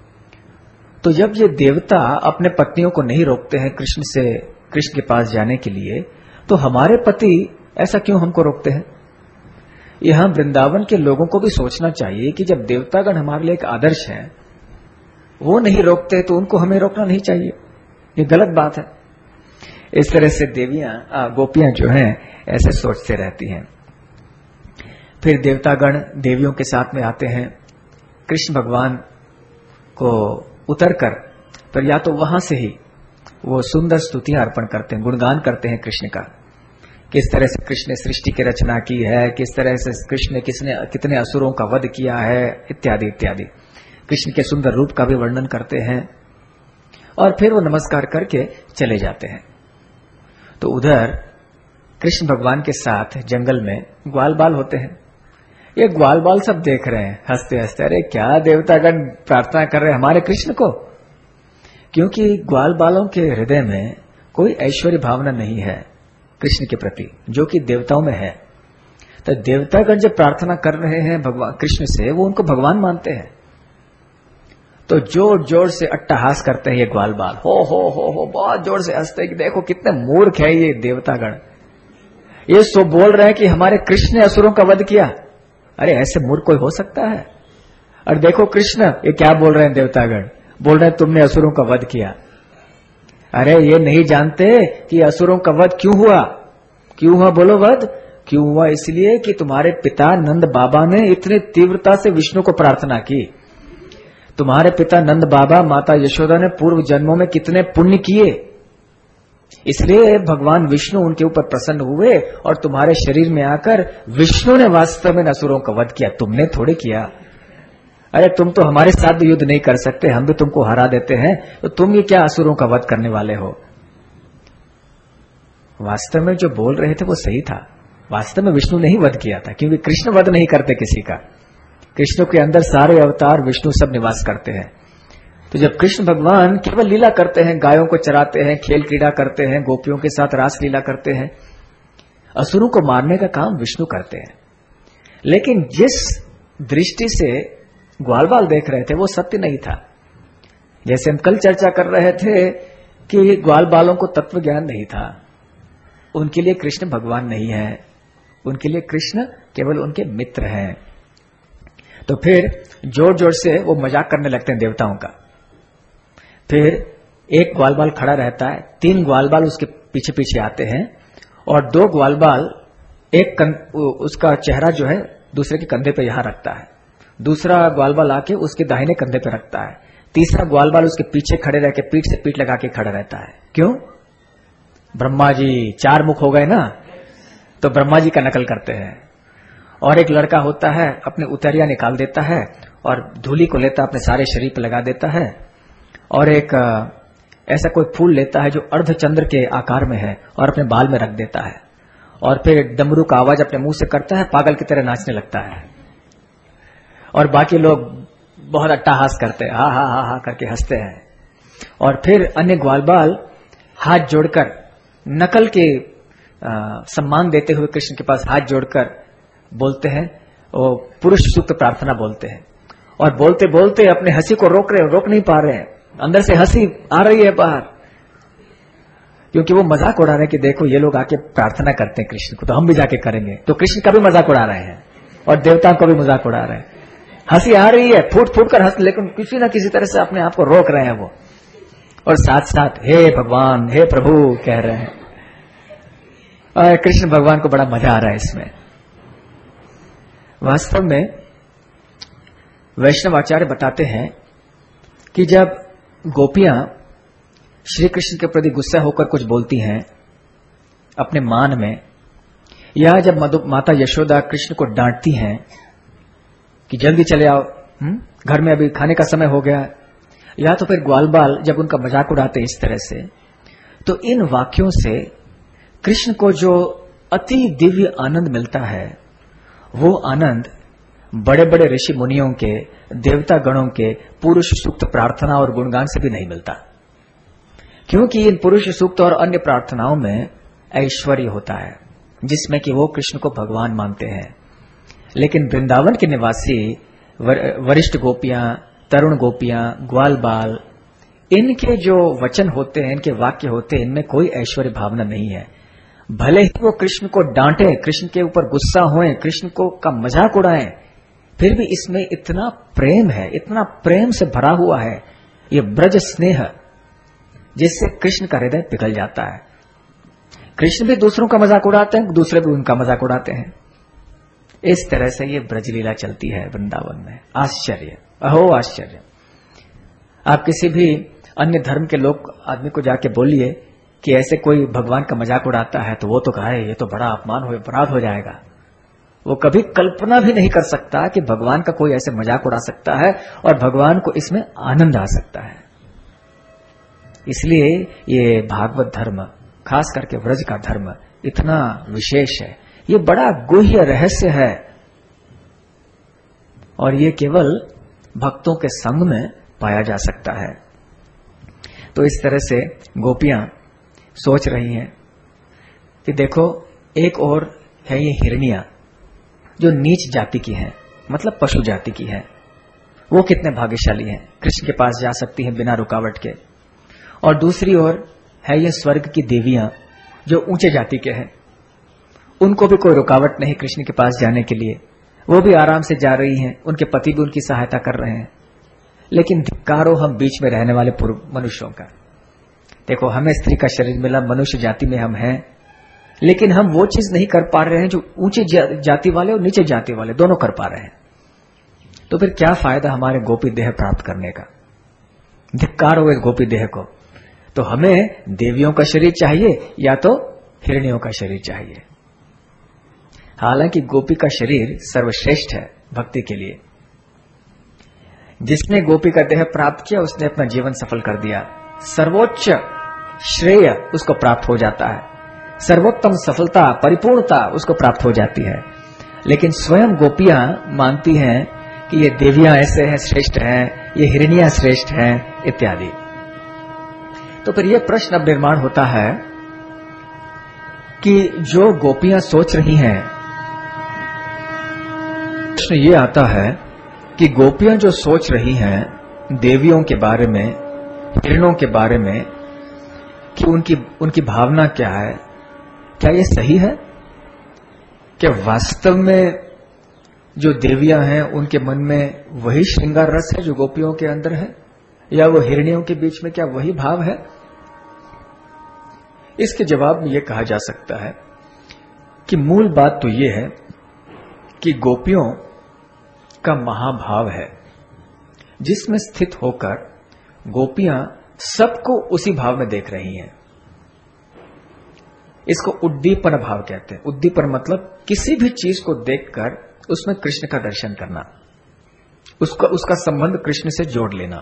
[SPEAKER 1] तो जब ये देवता अपने पत्नियों को नहीं रोकते हैं कृष्ण के पास जाने के लिए, तो हमारे पति ऐसा क्यों हमको रोकते हैं? यहां वृंदावन के लोगों को भी सोचना चाहिए कि जब देवतागण हमारे लिए एक आदर्श है, वो नहीं रोकते तो उनको हमें रोकना नहीं चाहिए, ये गलत बात है। इस तरह से गोपियां जो हैं ऐसे सोचते रहती हैं। फिर देवतागण देवियों के साथ में आते हैं, कृष्ण भगवान को उतरकर फिर या तो वहां से ही वो सुंदर स्तुतियां अर्पण करते हैं, गुणगान करते हैं कृष्ण का, किस तरह से कृष्ण ने सृष्टि की रचना की है, किस तरह से कृष्ण ने कितने असुरों का वध किया है, इत्यादि इत्यादि। कृष्ण के सुंदर रूप का भी वर्णन करते हैं और फिर वो नमस्कार करके चले जाते हैं। तो उधर कृष्ण भगवान के साथ जंगल में ग्वाल बाल होते हैं। ये ग्वाल बाल सब देख रहे हैं हंसते हंसते, अरे क्या देवतागण प्रार्थना कर रहे हैं हमारे कृष्ण को। क्योंकि ग्वाल बालों के हृदय में कोई ऐश्वर्य भावना नहीं है कृष्ण के प्रति, जो कि देवताओं में है। तो देवतागण जब प्रार्थना कर रहे हैं भगवान कृष्ण से, वो उनको भगवान मानते हैं, तो जोर जोर से अट्टहास करते हैं ये ग्वाल बाल, हो बहुत जोर से हंसते हैं कि देखो कितने मूर्ख है ये देवतागण, ये सो बोल रहे हैं कि हमारे कृष्ण ने असुरों का वध किया। अरे ऐसे मूर्ख कोई हो सकता है? और देखो कृष्ण ये क्या बोल रहे हैं, देवतागण बोल रहे हैं तुमने असुरों का वध किया। अरे ये नहीं जानते कि असुरों का वध क्यों हुआ बोलो वध क्यों हुआ? इसलिए कि तुम्हारे पिता नंद बाबा ने इतनी तीव्रता से विष्णु को प्रार्थना की। तुम्हारे पिता नंद बाबा, माता यशोदा ने पूर्व जन्मों में कितने पुण्य किए, इसलिए भगवान विष्णु उनके ऊपर प्रसन्न हुए और तुम्हारे शरीर में आकर विष्णु ने वास्तव में असुरों का वध किया, तुमने थोड़े किया। अरे तुम तो हमारे साथ भी युद्ध नहीं कर सकते, हम भी तुमको हरा देते हैं, तो तुम ये क्या असुरों का वध करने वाले हो? वास्तव में जो बोल रहे थे वो सही था, वास्तव में विष्णु ने ही वध किया था, क्योंकि कृष्ण वध नहीं करते किसी का। कृष्ण के अंदर सारे अवतार विष्णु सब निवास करते हैं। तो जब कृष्ण भगवान केवल लीला करते हैं, गायों को चराते हैं, खेल क्रीड़ा करते हैं, गोपियों के साथ रास लीला करते हैं, असुरों को मारने का काम विष्णु करते हैं। लेकिन जिस दृष्टि से ग्वाल बाल देख रहे थे वो सत्य नहीं था। जैसे हम कल चर्चा कर रहे थे कि ग्वाल बालों को तत्व ज्ञान नहीं था, उनके लिए कृष्ण भगवान नहीं है, उनके लिए कृष्ण केवल उनके मित्र हैं। तो फिर जोर जोर से वो मजाक करने लगते हैं देवताओं का। फिर एक ग्वालबाल खड़ा रहता है, 3 ग्वालबाल उसके पीछे पीछे आते हैं और 2 ग्वालबाल उसका चेहरा जो है दूसरे के कंधे पे यहां रखता है, दूसरा ग्वालबाल आके उसके दाहिने कंधे पे रखता है, तीसरा ग्वालबाल उसके पीछे खड़े रह के पीठ से पीठ लगा के खड़ा रहता है। क्यों? ब्रह्मा जी 4 मुख हो गए ना, तो ब्रह्मा जी का नकल करते हैं। और एक लड़का होता है, अपने उतरिया निकाल देता है और धूली को लेता अपने सारे शरीर पर लगा देता है, और एक ऐसा कोई फूल लेता है जो अर्धचंद्र के आकार में है और अपने बाल में रख देता है, और फिर डमरू का आवाज अपने मुंह से करता है, पागल की तरह नाचने लगता है। और बाकी लोग बहुत अट्टहास करते हैं, हा हा हा हा करके हंसते हैं। और फिर अन्य ग्वालबाल हाथ जोड़कर नकल के सम्मान देते हुए कृष्ण के पास हाथ जोड़कर बोलते हैं, वो पुरुष सूक्त प्रार्थना बोलते हैं, और बोलते बोलते अपने हंसी को रोक नहीं पा रहे हैं, अंदर से हंसी आ रही है बाहर, क्योंकि वो मजाक उड़ा रहे हैं कि देखो ये लोग आके प्रार्थना करते हैं कृष्ण को, तो हम भी जाके करेंगे। तो कृष्ण का भी मजाक उड़ा रहे हैं और देवताओं को भी मजाक उड़ा रहे हैं। हंसी आ रही है, फूट फूट कर हंस, लेकिन किसी ना किसी तरह से अपने आप को रोक रहे हैं वो, और साथ साथ हे भगवान, हे प्रभु कह रहे हैं। और कृष्ण भगवान को बड़ा मजा आ रहा है इसमें। वास्तव में वैष्णव आचार्य बताते हैं कि जब गोपियां श्री कृष्ण के प्रति गुस्सा होकर कुछ बोलती हैं अपने मान में, या जब माता यशोदा कृष्ण को डांटती हैं कि जल्दी चले आओ, घर में अभी खाने का समय हो गया, या तो फिर ग्वालबाल जब उनका मजाक उड़ाते इस तरह से, तो इन वाक्यों से कृष्ण को जो अति दिव्य आनंद मिलता है, वो आनंद बड़े बड़े ऋषि मुनियों के, देवता गणों के पुरुष सूक्त प्रार्थना और गुणगान से भी नहीं मिलता, क्योंकि इन पुरुष सूक्त और अन्य प्रार्थनाओं में ऐश्वर्य होता है, जिसमें कि वो कृष्ण को भगवान मानते हैं। लेकिन वृंदावन के निवासी वरिष्ठ गोपियां, तरुण गोपियां, ग्वाल बाल, इनके जो वचन होते हैं, इनके वाक्य होते हैं, इनमें कोई ऐश्वर्य भावना नहीं है। भले ही वो कृष्ण को डांटे, कृष्ण के ऊपर गुस्सा होए, कृष्ण को का मजाक उड़ाएं, फिर भी इसमें इतना प्रेम है, इतना प्रेम से भरा हुआ है ये ब्रज स्नेह, जिससे कृष्ण का हृदय पिघल जाता है। कृष्ण भी दूसरों का मजाक उड़ाते हैं, दूसरे भी उनका मजाक उड़ाते हैं। इस तरह से ये ब्रजलीला चलती है वृंदावन में। आश्चर्य, अहो आश्चर्य। आप किसी भी अन्य धर्म के लोग आदमी को जाके बोलिए कि ऐसे कोई भगवान का मजाक उड़ाता है, तो वो तो कहे ये तो बड़ा अपमान हो, अपराध हो जाएगा। वो कभी कल्पना भी नहीं कर सकता कि भगवान का कोई ऐसे मजाक उड़ा सकता है और भगवान को इसमें आनंद आ सकता है। इसलिए ये भागवत धर्म, खास करके व्रज का धर्म, इतना विशेष है। ये बड़ा गुह्य रहस्य है और ये केवल भक्तों के संग में पाया जा सकता है। तो इस तरह से गोपियां सोच रही हैं कि देखो, एक और है ये हिरनिया जो नीच जाति की है, मतलब पशु जाति की है, वो कितने भाग्यशाली हैं, कृष्ण के पास जा सकती हैं बिना रुकावट के। और दूसरी ओर है ये स्वर्ग की देवियां जो ऊंचे जाति के हैं, उनको भी कोई रुकावट नहीं कृष्ण के पास जाने के लिए, वो भी आराम से जा रही हैं, उनके पति भी उनकी सहायता कर रहे हैं। लेकिन धिक्कारो हम बीच में रहने वाले मनुष्यों का। देखो, हमें स्त्री का शरीर मिला, मनुष्य जाति में हम हैं, लेकिन हम वो चीज नहीं कर पा रहे हैं जो ऊंची जाति वाले और नीचे जाति वाले दोनों कर पा रहे हैं। तो फिर क्या फायदा हमारे गोपी देह प्राप्त करने का? धिक्कार हो इस गोपी देह को। तो हमें देवियों का शरीर चाहिए या तो हिरनियों का शरीर चाहिए। हालांकि गोपी का शरीर सर्वश्रेष्ठ है भक्ति के लिए। जिसने गोपी का देह प्राप्त किया उसने अपना जीवन सफल कर दिया। सर्वोच्च श्रेय उसको प्राप्त हो जाता है, सर्वोत्तम सफलता, परिपूर्णता उसको प्राप्त हो जाती है। लेकिन स्वयं गोपियां मानती हैं कि ये देवियां ऐसे हैं, श्रेष्ठ हैं, ये हिरनियां श्रेष्ठ हैं इत्यादि। तो फिर यह प्रश्न अब निर्माण होता है कि जो गोपियां सोच रही हैं, प्रश्न ये आता है कि गोपियां जो सोच रही हैं देवियों के बारे में, हिरणों के बारे में, कि उनकी भावना क्या है, क्या ये सही है? क्या वास्तव में जो देवियां हैं उनके मन में वही श्रृंगार रस है जो गोपियों के अंदर है, या वो हिरण्यों के बीच में क्या वही भाव है? इसके जवाब में यह कहा जा सकता है कि मूल बात तो यह है कि गोपियों का महाभाव है जिसमें स्थित होकर गोपियां सबको उसी भाव में देख रही हैं। इसको उद्दीपन भाव कहते हैं। उद्दीपन मतलब किसी भी चीज को देखकर उसमें कृष्ण का दर्शन करना, उसका संबंध कृष्ण से जोड़ लेना।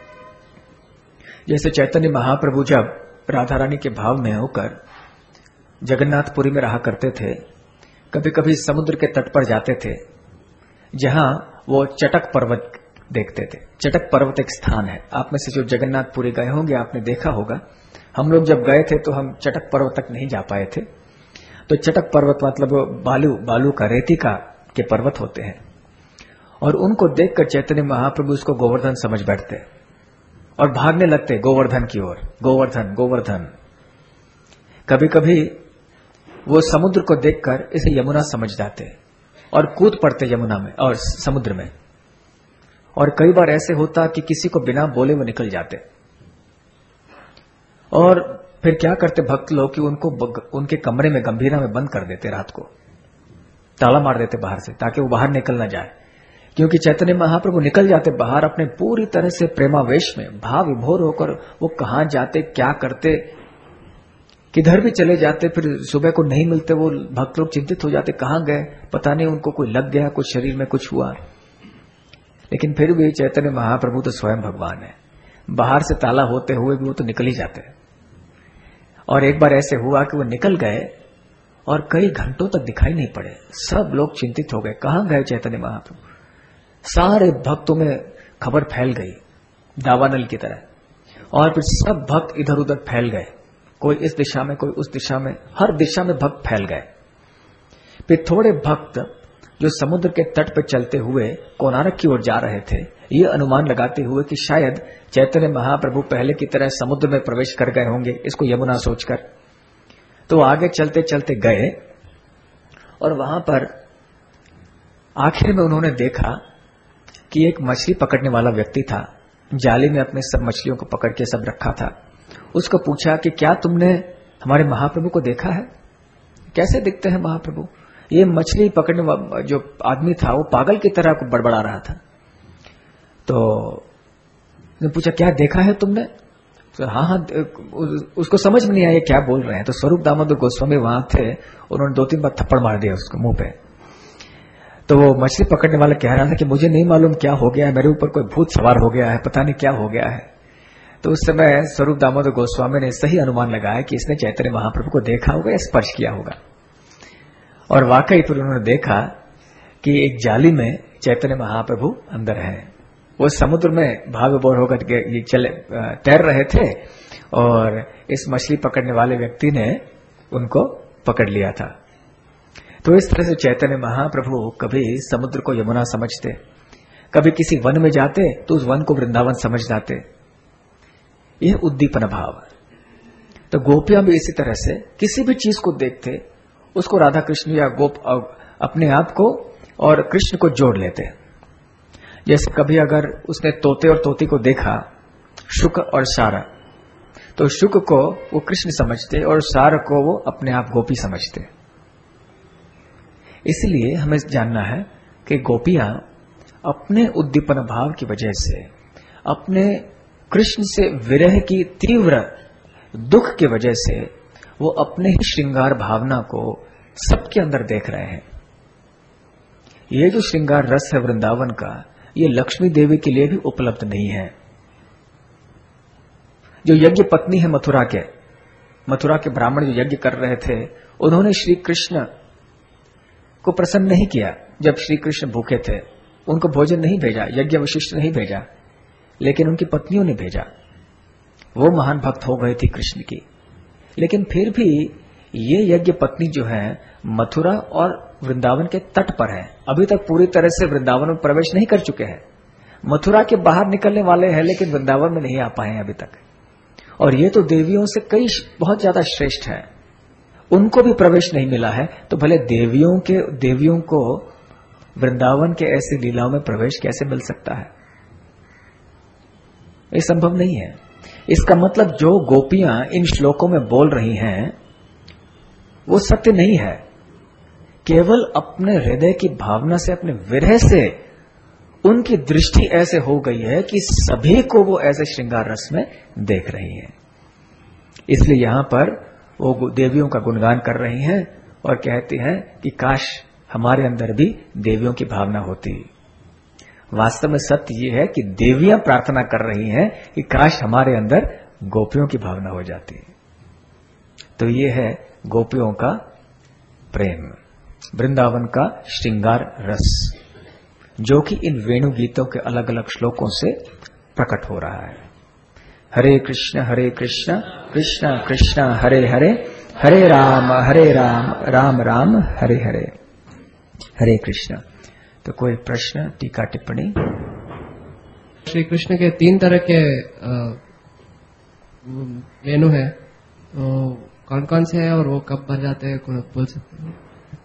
[SPEAKER 1] जैसे चैतन्य महाप्रभु जब राधा रानी के भाव में होकर जगन्नाथपुरी में रहा करते थे, कभी कभी समुद्र के तट पर जाते थे जहां वो चटक पर्वत देखते थे। चटक पर्वत एक स्थान है, आप में से जो जगन्नाथपुरी गए होंगे आपने देखा होगा। हम लोग जब गए थे तो हम चटक पर्वत तक नहीं जा पाए थे। तो चटक पर्वत मतलब बालू का, रेती का के पर्वत होते हैं, और उनको देखकर चैतन्य महाप्रभु उसको गोवर्धन समझ बैठते और भागने लगते गोवर्धन की ओर। गोवर्धन गोवर्धन। कभी कभी वो समुद्र को देखकर इसे यमुना समझ जाते और कूद पड़ते यमुना में और समुद्र में। और कई बार ऐसे होता कि किसी को बिना बोले वो निकल जाते। और फिर क्या करते भक्त लोग कि उनको उनके कमरे में गंभीरा में बंद कर देते, रात को ताला मार देते बाहर से, ताकि वो बाहर निकल ना जाए। क्योंकि चैतन्य महाप्रभु निकल जाते बाहर अपने पूरी तरह से प्रेमावेश में, भाव विभोर होकर वो कहां जाते, क्या करते, किधर भी चले जाते, फिर सुबह को नहीं मिलते। वो भक्त लोग चिंतित हो जाते, कहां गए, पता नहीं उनको कोई लग गया, कुछ शरीर में कुछ हुआ। लेकिन फिर भी चैतन्य महाप्रभु तो स्वयं भगवान है, बाहर से ताला होते हुए भी वो तो निकल ही जाते। और एक बार ऐसे हुआ कि वो निकल गए और कई घंटों तक दिखाई नहीं पड़े। सब लोग चिंतित हो गए, कहां गए चैतन्य महाप्रभु। सारे भक्तों में खबर फैल गई दावानल की तरह, और फिर सब भक्त इधर उधर फैल गए, कोई इस दिशा में कोई उस दिशा में, हर दिशा में भक्त फैल गए। फिर थोड़े भक्त जो समुद्र के तट पर चलते हुए कोणार्क की ओर जा रहे थे, ये अनुमान लगाते हुए कि शायद चैतन्य महाप्रभु पहले की तरह समुद्र में प्रवेश कर गए होंगे, इसको यमुना सोचकर, तो आगे चलते चलते गए। और वहां पर आखिर में उन्होंने देखा कि एक मछली पकड़ने वाला व्यक्ति था, जाली में अपने सब मछलियों को पकड़ के सब रखा था। उसको पूछा कि क्या तुमने हमारे महाप्रभु को देखा है, कैसे दिखते हैं महाप्रभु? ये मछली पकड़ने वाला जो आदमी था वो पागल की तरह को बड़बड़ा रहा था। तो उसने पूछा क्या देखा है तुमने? तो हाँ, उसको समझ में नहीं आया क्या बोल रहे हैं। तो स्वरूप दामोदर गोस्वामी वहां थे, उन्होंने 2-3 बार थप्पड़ मार दिया उसको मुंह पे। तो वो मछली पकड़ने वाला कह रहा था कि मुझे नहीं मालूम क्या हो गया है, मेरे ऊपर कोई भूत सवार हो गया है, पता नहीं क्या हो गया है। तो उस समय स्वरूप दामोदर गोस्वामी ने सही अनुमान लगाया कि इसने चैतन्य महाप्रभु को देखा होगा या स्पर्श किया होगा। और वाकई फिर उन्होंने देखा कि एक जाली में चैतन्य महाप्रभु अंदर है। वो समुद्र में भाव विभोर होकर तैर रहे थे, और इस मछली पकड़ने वाले व्यक्ति ने उनको पकड़ लिया था। तो इस तरह से चैतन्य महाप्रभु कभी समुद्र को यमुना समझते, कभी किसी वन में जाते तो उस वन को वृंदावन समझ जाते। यह उद्दीपन भाव। तो गोपियां भी इसी तरह से किसी भी चीज को देखते, उसको राधा कृष्ण या गोप अपने आप को और कृष्ण को जोड़ लेते। जैसे कभी अगर उसने तोते और तोती को देखा, शुक और सारा, तो शुक को वो कृष्ण समझते और सार को वो अपने आप गोपी समझते। इसलिए हमें जानना है कि गोपियां अपने उद्दीपन भाव की वजह से, अपने कृष्ण से विरह की तीव्र दुख की वजह से, वो अपने ही श्रृंगार भावना को सबके अंदर देख रहे हैं। ये जो श्रृंगार रस है वृंदावन का, ये लक्ष्मी देवी के लिए भी उपलब्ध नहीं है। जो यज्ञ पत्नी है मथुरा के ब्राह्मण जो यज्ञ कर रहे थे, उन्होंने श्री कृष्ण को प्रसन्न नहीं किया। जब श्री कृष्ण भूखे थे, उनको भोजन नहीं भेजा, यज्ञ विशिष्ट नहीं भेजा, लेकिन उनकी पत्नियों ने भेजा। वो महान भक्त हो गई थी कृष्ण की। लेकिन फिर भी ये यज्ञ पत्नी जो है मथुरा और वृंदावन के तट पर है, अभी तक पूरी तरह से वृंदावन में प्रवेश नहीं कर चुके हैं। मथुरा के बाहर निकलने वाले हैं, लेकिन वृंदावन में नहीं आ पाए हैं अभी तक। और ये तो देवियों से कई बहुत ज्यादा श्रेष्ठ है। उनको भी प्रवेश नहीं मिला है, तो भले देवियों को वृंदावन के ऐसी लीलाओं में प्रवेश कैसे मिल सकता है? ये संभव नहीं है। इसका मतलब जो गोपियां इन श्लोकों में बोल रही हैं वो सत्य नहीं है। केवल अपने हृदय की भावना से, अपने विरह से उनकी दृष्टि ऐसे हो गई है कि सभी को वो ऐसे श्रृंगार रस में देख रही है। इसलिए यहां पर वो देवियों का गुणगान कर रही हैं और कहती हैं कि काश हमारे अंदर भी देवियों की भावना होती। वास्तव में सत्य ये है कि देवियां प्रार्थना कर रही हैं कि काश हमारे अंदर गोपियों की भावना हो जाती। तो ये है गोपियों का प्रेम, वृंदावन का श्रृंगार रस, जो कि इन वेणु गीतों के अलग अलग श्लोकों से प्रकट हो रहा है। हरे कृष्ण कृष्ण कृष्ण हरे हरे, हरे राम राम राम हरे हरे। हरे कृष्ण। तो कोई प्रश्न, टीका, टिप्पणी?
[SPEAKER 2] श्री कृष्ण के 3 तरह के वेणु है, तो कौन कौन से है और वो कब भर जाते हैं, कौन बोल सकते हैं?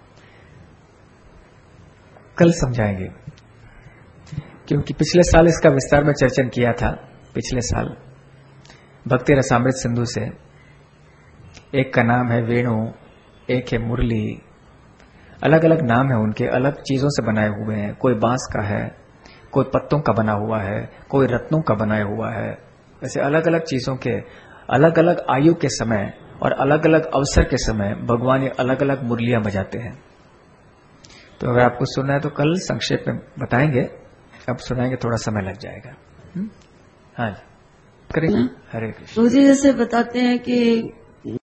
[SPEAKER 1] कल समझाएंगे, क्योंकि पिछले साल इसका विस्तार में चर्चन किया था। पिछले साल भक्ति रसामृत सिंधु से एक का नाम है वेणु, एक है मुरली, अलग अलग नाम है उनके, अलग चीजों से बनाए हुए हैं। कोई बांस का है, कोई पत्तों का बना हुआ है, कोई रत्नों का बनाया हुआ है। ऐसे अलग अलग चीजों के अलग अलग आयु के समय और अलग अलग अवसर के समय भगवान ये अलग अलग मुरलियां बजाते हैं। तो अगर आपको सुनना है तो कल संक्षेप में बताएंगे, अब सुनाएंगे थोड़ा समय लग जाएगा। हाँ जी, करेंगे। हरे कृष्ण।
[SPEAKER 3] मुझे जैसे बताते हैं कि